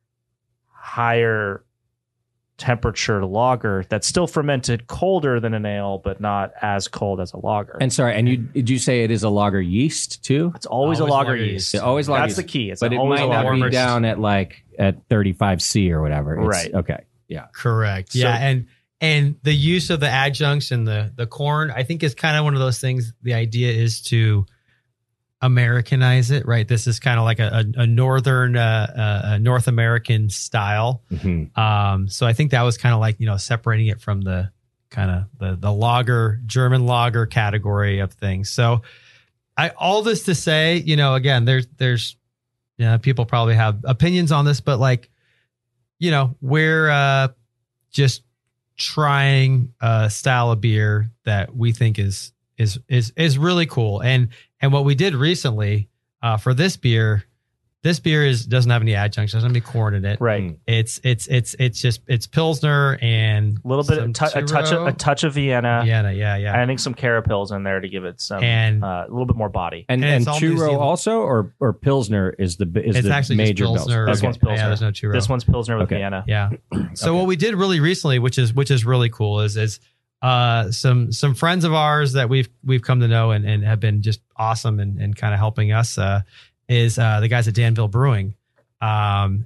S4: higher temperature lager that's still fermented colder than an ale, but not as cold as a lager.
S2: And sorry, and did you say it is a lager yeast too?
S4: It's always a lager yeast.
S2: Always lager
S4: That's
S2: yeast.
S4: the key. It's
S2: but it
S4: always
S2: might
S4: a
S2: not
S4: lager
S2: be
S4: yeast.
S2: down at 35C or whatever.
S4: Right.
S2: Okay. Yeah.
S3: Correct.
S4: So-
S3: Yeah. And the use of the adjuncts and the corn, I think, is kind of one of those things. The idea is to Americanize it, right? This is kind of like a northern, North American style.
S2: Mm-hmm.
S3: So I think that was kind of like, separating it from the kind of the lager, German lager category of things. So all this to say, again, there's people probably have opinions on this, but we're just trying a style of beer that we think is really cool. And what we did recently for this beer doesn't have any adjuncts, doesn't have any corn in it.
S4: Right.
S3: It's Pilsner and
S4: A little bit, a touch of Vienna.
S3: Vienna, yeah.
S4: I think some Carapils in there to give it some
S3: And-
S4: a little bit more body.
S2: And
S3: it's all New
S2: churro
S3: Zealand.
S2: also, or Pilsner is the
S3: It's actually just
S2: major
S3: Pilsner.
S4: This
S2: Okay.
S4: one's Pilsner.
S3: Yeah, there's no churro.
S4: This one's Pilsner with
S2: Okay.
S4: Vienna.
S3: Yeah. So what we did really recently, which is really cool, is some friends of ours that we've come to know and have been just awesome and kind of helping us is the guys at Danville Brewing, and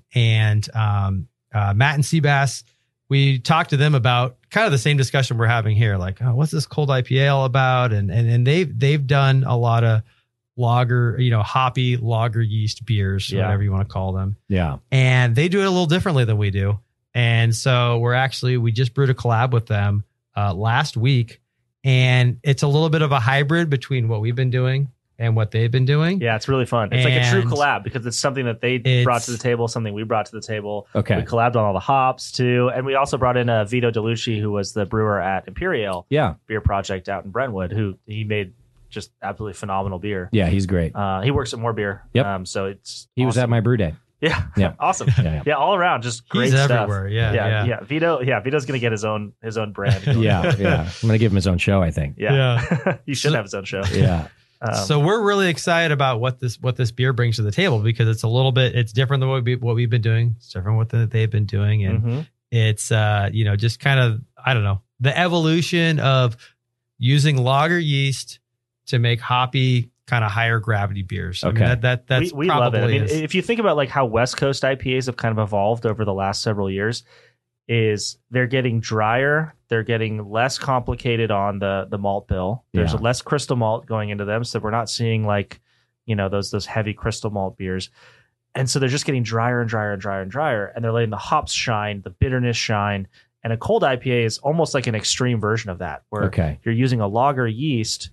S3: Matt and Seabass. We talked to them about kind of the same discussion we're having here, like, oh, what's this cold IPA all about? And they've done a lot of lager, hoppy lager yeast beers,
S4: Yeah.
S3: whatever you want to call them.
S2: Yeah.
S3: And they do it a little differently than we do. And so we just brewed a collab with them last week, and it's a little bit of a hybrid between what we've been doing and what they've been doing.
S4: Yeah, it's really fun. It's like a true
S3: And
S4: collab because it's something that they brought to the table, something we brought to the table.
S2: Okay.
S4: We collabed on all the hops too. And we also brought in Vito DeLucci, who was the brewer at Imperial
S2: Yeah.
S4: Beer Project out in Brentwood, who he made just absolutely phenomenal beer.
S2: Yeah. He's great.
S4: He works at More Beer.
S2: Yep.
S4: So it's
S2: He was at
S4: awesome.
S2: my brew day.
S4: Yeah.
S2: Yeah.
S4: Awesome.
S2: Yeah.
S4: Yeah, all around, just great
S3: He's
S4: stuff.
S3: everywhere. Yeah.
S4: Vito's gonna get his own brand.
S2: Yeah. Yeah. I'm gonna give him his own show, I think.
S4: Yeah. He should
S3: So-
S4: have his own show.
S2: Yeah.
S3: So we're really excited about what this beer brings to the table, because it's different than what we've been doing. It's different what they've been doing, and
S4: Mhm.
S3: it's just kind of, I don't know, the evolution of using lager yeast to make hoppy kind of higher gravity beers. I mean,
S2: Okay.
S3: that's
S4: we love it. I
S3: probably
S4: mean,
S3: is.
S4: if you think about like how West Coast IPAs have kind of evolved over the last several years, is they're getting drier, they're getting less complicated on the malt bill. There's
S2: Yeah.
S4: less crystal malt going into them, so we're not seeing like those heavy crystal malt beers. And so they're just getting drier and drier and drier and drier, and they're letting the hops shine, the bitterness shine. And a cold IPA is almost like an extreme version of that, where
S2: Okay.
S4: you're using a lager yeast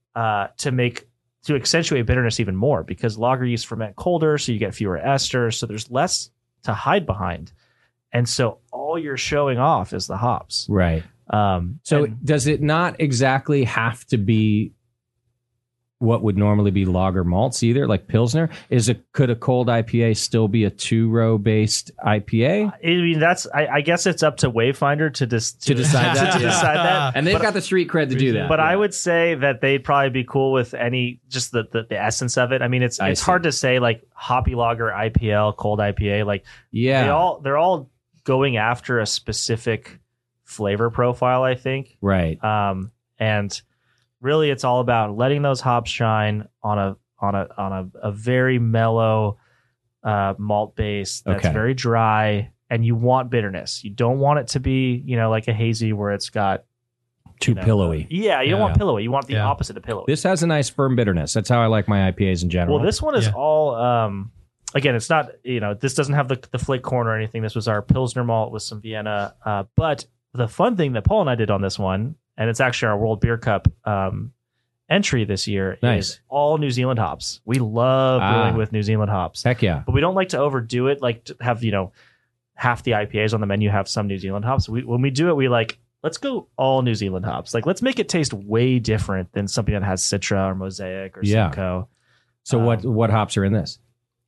S4: to accentuate bitterness even more, because lager yeast ferment colder, so you get fewer esters, so there's less to hide behind. And so all you're showing off is the hops.
S2: Right. So does it not exactly have to be what would normally be lager malts either, like Pilsner? Could a cold IPA still be a 2-row based IPA?
S4: I mean, I guess it's up to Wayfinder to decide that. Decide that.
S2: And they've got the street cred to do that.
S4: But I would say that they'd probably be cool with any, just the essence of it. I mean, it's hard to say like hoppy lager, IPL, cold IPA. Like, they're all going after a specific flavor profile, I think.
S2: Right.
S4: And really, it's all about letting those hops shine on a very mellow malt base that's very dry, and you want bitterness. You don't want it to be, like a hazy where it's got
S2: too pillowy.
S4: You don't want pillowy. You want the opposite of pillowy.
S2: This has a nice firm bitterness. That's how I like my IPAs in general.
S4: Well, this one is all. Again, it's not. This doesn't have the flake corn or anything. This was our Pilsner malt with some Vienna. But the fun thing that Paul and I did on this one, and it's actually our World Beer Cup entry this year, is all New Zealand hops. We love brewing with New Zealand hops.
S2: Heck yeah.
S4: But we don't like to overdo it, like to have, half the IPAs on the menu have some New Zealand hops. When we do it, we let's go all New Zealand hops. Like, let's make it taste way different than something that has Citra or Mosaic or Simcoe.
S2: So what hops are in this?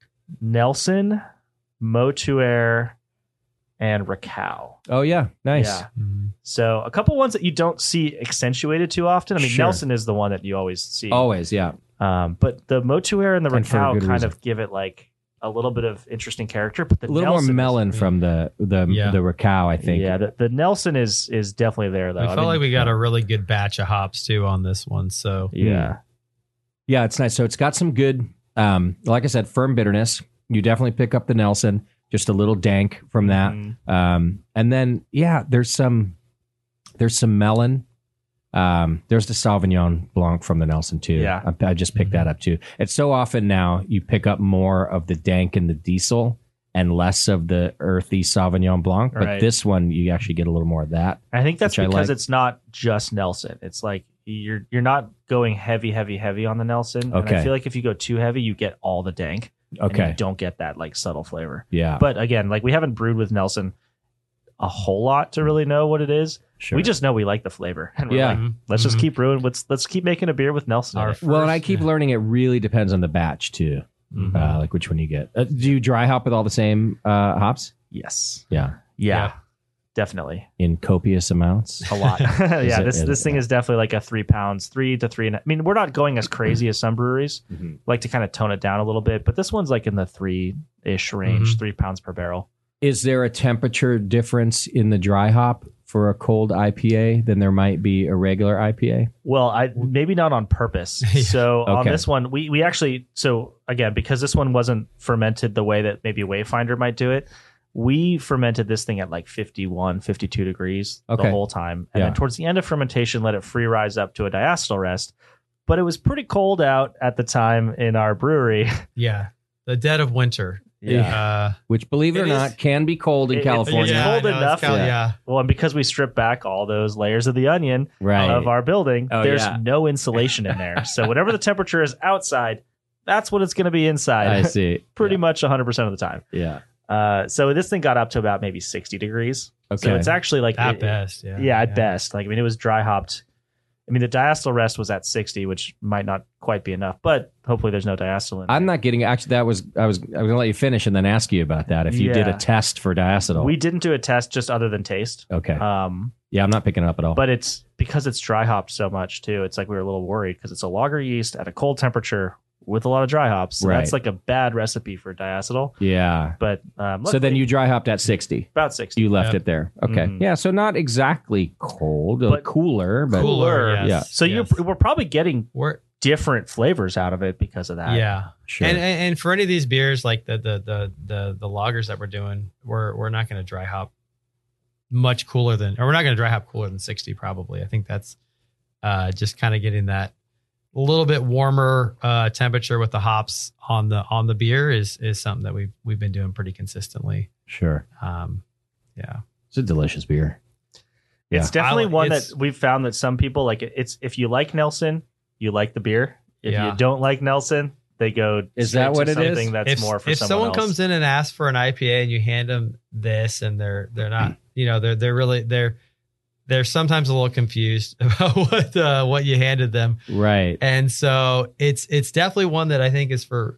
S4: Nelson, Motuaire, and Rakau.
S2: Oh, yeah. Nice.
S4: Yeah. Mm-hmm. So a couple ones that you don't see accentuated too often. I mean, Nelson is the one that you always see.
S2: Always, yeah.
S4: But the Motuaire and the Rakau kind of give it like a little bit of interesting character. But the
S2: little
S4: Nelson
S2: more melon from the Rakau, I think.
S4: Yeah, the Nelson is definitely there, though.
S3: I felt like we got a really good batch of hops, too, on this one. So
S4: yeah.
S2: Yeah, it's nice. So it's got some good, like I said, firm bitterness. You definitely pick up the Nelson. Just a little dank from that. And then, there's some melon. There's the Sauvignon Blanc from the Nelson too.
S4: Yeah.
S2: I just picked that up too. It's so often now you pick up more of the dank and the diesel and less of the earthy Sauvignon Blanc. But this one, you actually get a little more of that.
S4: I think that's because it's not just Nelson. It's like you're not going heavy on the Nelson.
S2: Okay.
S4: And I feel like if you go too heavy, you get all the dank.
S2: Okay.
S4: And you don't get that like subtle flavor.
S2: Yeah.
S4: But again, like we haven't brewed with Nelson a whole lot to really know what it is.
S2: Sure.
S4: We just know we like the flavor. And we're like, let's just keep brewing. Let's keep making a beer with Nelson.
S2: Well, and I keep learning it really depends on the batch too. Like which one you get. Do you dry hop with all the same hops?
S4: Yes.
S2: Yeah.
S4: Definitely.
S2: In copious amounts?
S4: A lot. This thing is definitely like a 3 pounds, 3 to 3. I mean, we're not going as crazy as some breweries. Like to kind of tone it down a little bit, but this one's like in the 3-ish range, 3 pounds per barrel.
S2: Is there a temperature difference in the dry hop for a cold IPA than there might be a regular IPA?
S4: Well, maybe not on purpose. So on this one, we actually, so again, because this one wasn't fermented the way that maybe Wayfinder might do it, we fermented this thing at like 51, 52 degrees the whole time. And then towards the end of fermentation, let it free rise up to a diacetyl rest. But it was pretty cold out at the time in our brewery.
S3: Yeah. The dead of winter.
S4: Yeah.
S2: Which, believe it or not, can be cold in California.
S4: It's cold enough. Well, and because we stripped back all those layers of the onion of our building, there's no insulation in there. So whatever the temperature is outside, that's what it's going to be inside.
S2: I see.
S4: Pretty much 100% of the time.
S2: Yeah.
S4: So this thing got up to about maybe 60 degrees.
S2: Okay.
S4: So it's actually like
S3: at best.
S4: At best. Like, I mean, it was dry hopped. I mean, the diacetyl rest was at 60, which might not quite be enough, but hopefully there's no diacetyl in there.
S2: I'm not getting, actually, I was going to let you finish and then ask you about that. If you did a test for diacetyl.
S4: We didn't do a test just other than taste.
S2: Okay. I'm not picking it up at all.
S4: But it's because it's dry hopped so much too. It's like we were a little worried because it's a lager yeast at a cold temperature with a lot of dry hops. So that's like a bad recipe for diacetyl.
S2: Yeah.
S4: But
S2: so then you dry hopped at 60.
S4: About 60.
S2: You left it there. Okay. Yeah. So not exactly cold, but cooler. But
S3: cooler. Yes.
S2: Yeah.
S3: So
S4: we're probably getting different flavors out of it because of that.
S3: Yeah.
S2: Sure.
S3: And for any of these beers, like the lagers that we're doing, we're not going to dry hop much cooler than, or we're not going to dry hop cooler than 60 probably. I think that's just kind of getting that a little bit warmer temperature with the hops on the beer is something that we've been doing pretty consistently.
S2: Sure.
S3: Yeah.
S2: It's a delicious beer.
S4: It's definitely one that we've found that some people like. It's if you like Nelson, you like the beer. If you don't like Nelson, they go.
S2: Is that what it is?
S4: Something that's more for
S3: if someone
S4: else.
S3: comes in and asks for an IPA and you hand them this, and they're not, they're sometimes a little confused about what you handed them.
S2: Right.
S3: And so it's definitely one that I think is for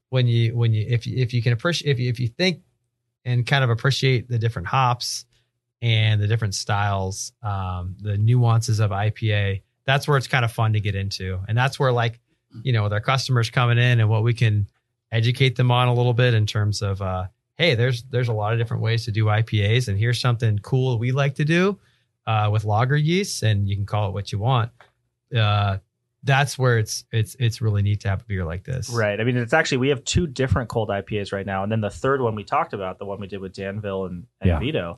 S3: if you can appreciate, if you think and kind of appreciate the different hops and the different styles, the nuances of IPA, that's where it's kind of fun to get into. And that's where, like, with our customers coming in and what we can educate them on a little bit in terms of, hey, there's a lot of different ways to do IPAs, and here's something cool we like to do with lager yeast, and you can call it what you want. That's where it's really neat to have a beer like this.
S4: Right. I mean, it's actually, we have 2 different cold IPAs right now. And then the third one we talked about, the one we did with Danville and Vito,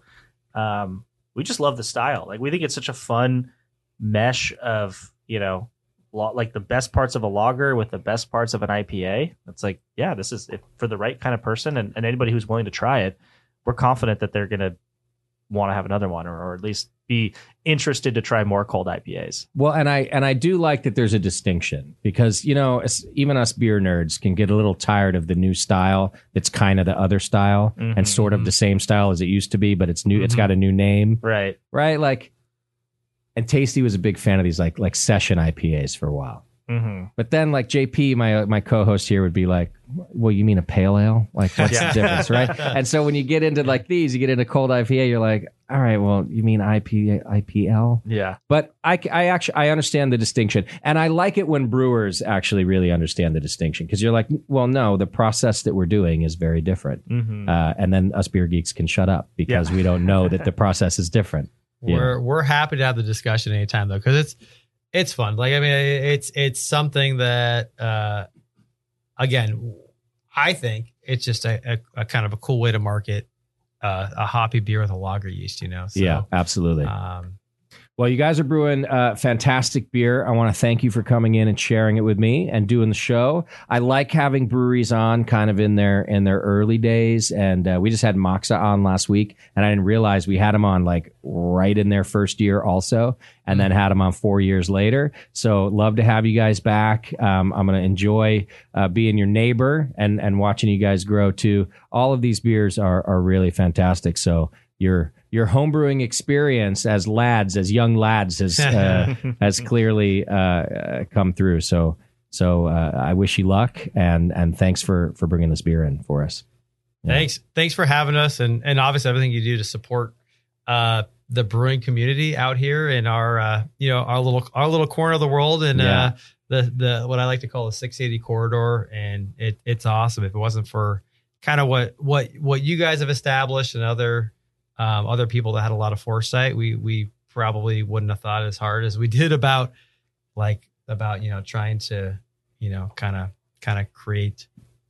S4: we just love the style. Like, we think it's such a fun mesh of, like the best parts of a lager with the best parts of an IPA. It's like, yeah, this is for the right kind of person, and anybody who's willing to try it, we're confident that they're going to want to have another one, or at least be interested to try more cold IPAs.
S2: Well, and I do like that there's a distinction, because, even us beer nerds can get a little tired of the new style. It's kind of the other style and sort of the same style as it used to be, but it's new. It's got a new name.
S4: Right.
S2: Like, and Tasty was a big fan of these like session IPAs for a while. But then, like, JP, my co-host here, would be like, well, you mean a pale ale? Like, what's the difference, right? And so when you get into like these, you get into cold IPA, you're like, all right, well, you mean IPL?
S4: Yeah.
S2: But I understand the distinction, and I like it when brewers actually really understand the distinction, because you're like, well, no, the process that we're doing is very different. And then us beer geeks can shut up because we don't know that the process is different.
S3: We're happy to have the discussion anytime, though, because it's fun. Like, I mean, it's something that, again, I think it's just a kind of a cool way to market a hoppy beer with a lager yeast, So,
S2: yeah, absolutely. Well, you guys are brewing fantastic beer. I want to thank you for coming in and sharing it with me and doing the show. I like having breweries on kind of in their early days. And we just had Moxa on last week, and I didn't realize we had them on like right in their first year also, and then had them on 4 years later. So love to have you guys back. I'm going to enjoy being your neighbor and watching you guys grow too. All of these beers are really fantastic. So your homebrewing experience as young lads has clearly come through. So I wish you luck, and thanks for bringing this beer in for us. Yeah.
S3: Thanks for having us, and obviously everything you do to support the brewing community out here in our our little corner of the world, and the what I like to call the 680 corridor, and it's awesome. If it wasn't for kind of what you guys have established and other people that had a lot of foresight, we probably wouldn't have thought as hard as we did about trying to kind of create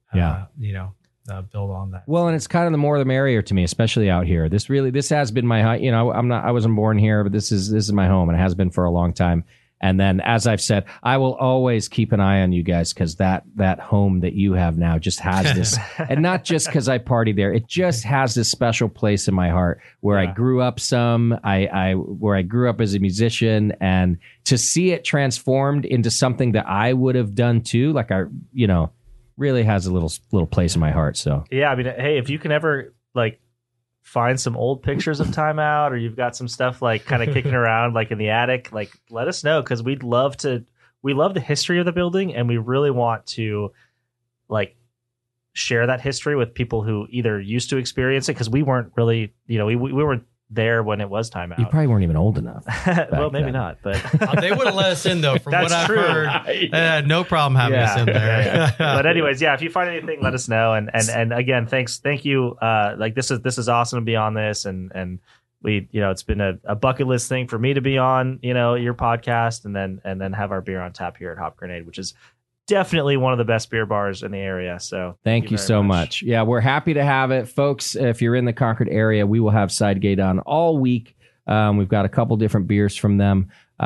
S3: build on that.
S2: Well, and it's kind of the more the merrier to me, especially out here. This has been my, I wasn't born here, but this is my home, and it has been for a long time. And then, as I've said, I will always keep an eye on you guys, because that home that you have now just has this, and not just because I party there, it just has this special place in my heart where I grew up. Where I grew up as a musician, and to see it transformed into something that I would have done too, like really has a little place in my heart. So
S4: yeah, I mean, hey, if you can ever like find some old pictures of Time Out, or you've got some stuff like kind of kicking around like in the attic, like let us know, because we love the history of the building, and we really want to like share that history with people who either used to experience it, because we weren't really, we weren't there when it was Time Out.
S2: You probably weren't even old enough.
S4: Well, maybe not, but
S3: they would have let us in though. From what I've heard, they had no problem having us in there.
S4: But anyways, if you find anything, let us know. And again, thank you. Like this is awesome to be on this, and we, it's been a bucket list thing for me to be on, your podcast, and then have our beer on tap here at Hop Grenade, which is definitely one of the best beer bars in the area. So
S2: thank you so much. Yeah, we're happy to have it, folks. If you're in the Concord area, we will have Sidegate on all week. We've got a couple different beers from them.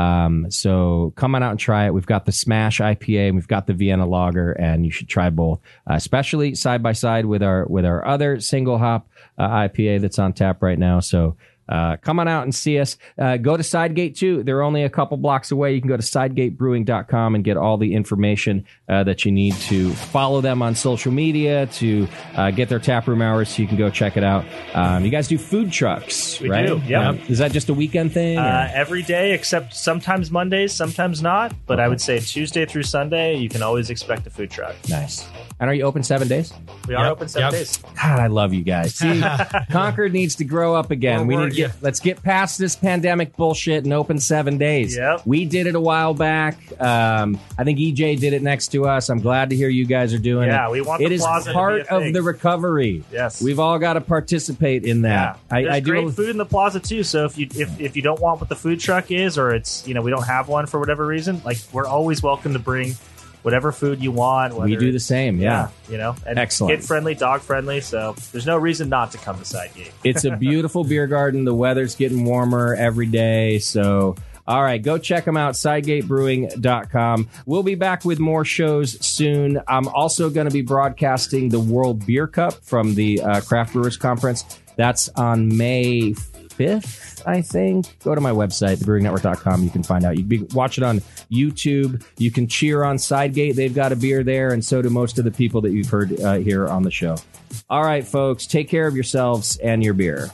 S2: So come on out and try it. We've got the Smash IPA and we've got the Vienna Lager, and you should try both, especially side by side with our other single hop IPA that's on tap right now. So come on out and see us. Go to Sidegate too. They're only a couple blocks away. You can go to sidegatebrewing.com and get all the information that you need to follow them on social media, to get their taproom hours so you can go check it out. You guys do food trucks,
S4: We
S2: right?
S4: do, yeah.
S2: Is that just a weekend thing? or-
S4: Every day, except sometimes Mondays, sometimes not. But I would say Tuesday through Sunday, you can always expect a food truck.
S2: Nice. And are you open 7 days?
S4: We are
S3: Yep,
S4: open 7
S3: yep.
S4: days.
S2: God, I love you guys. See, Concord needs to grow up again. Let's get past this pandemic bullshit and open 7 days.
S4: Yep.
S2: We did it a while back. I think EJ did it next to us. I'm glad to hear you guys are doing it.
S4: Yeah, we want the
S2: it is
S4: plaza to be
S2: part
S4: a
S2: of
S4: thing.
S2: the recovery.
S4: Yes.
S2: We've all got to participate in that.
S4: There's
S2: I do.
S4: great food in the plaza too. So if you don't want what the food truck is, or it's we don't have one for whatever reason, like we're always welcome to bring whatever food you want.
S2: We do the same. Yeah.
S4: and
S2: Excellent.
S4: kid friendly, dog friendly. So there's no reason not to come to Sidegate.
S2: It's a beautiful beer garden. The weather's getting warmer every day. So, all right, go check them out, sidegatebrewing.com. We'll be back with more shows soon. I'm also going to be broadcasting the World Beer Cup from the Craft Brewers Conference. That's on May 5th, I think. Go to my website, thebrewingnetwork.com. You can find out. You can watch it on YouTube. You can cheer on Sidegate. They've got a beer there, and so do most of the people that you've heard here on the show. All right, folks, take care of yourselves and your beer.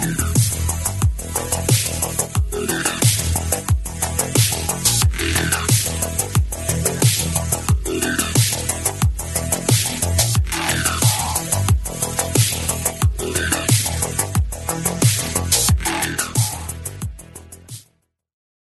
S7: Yeah.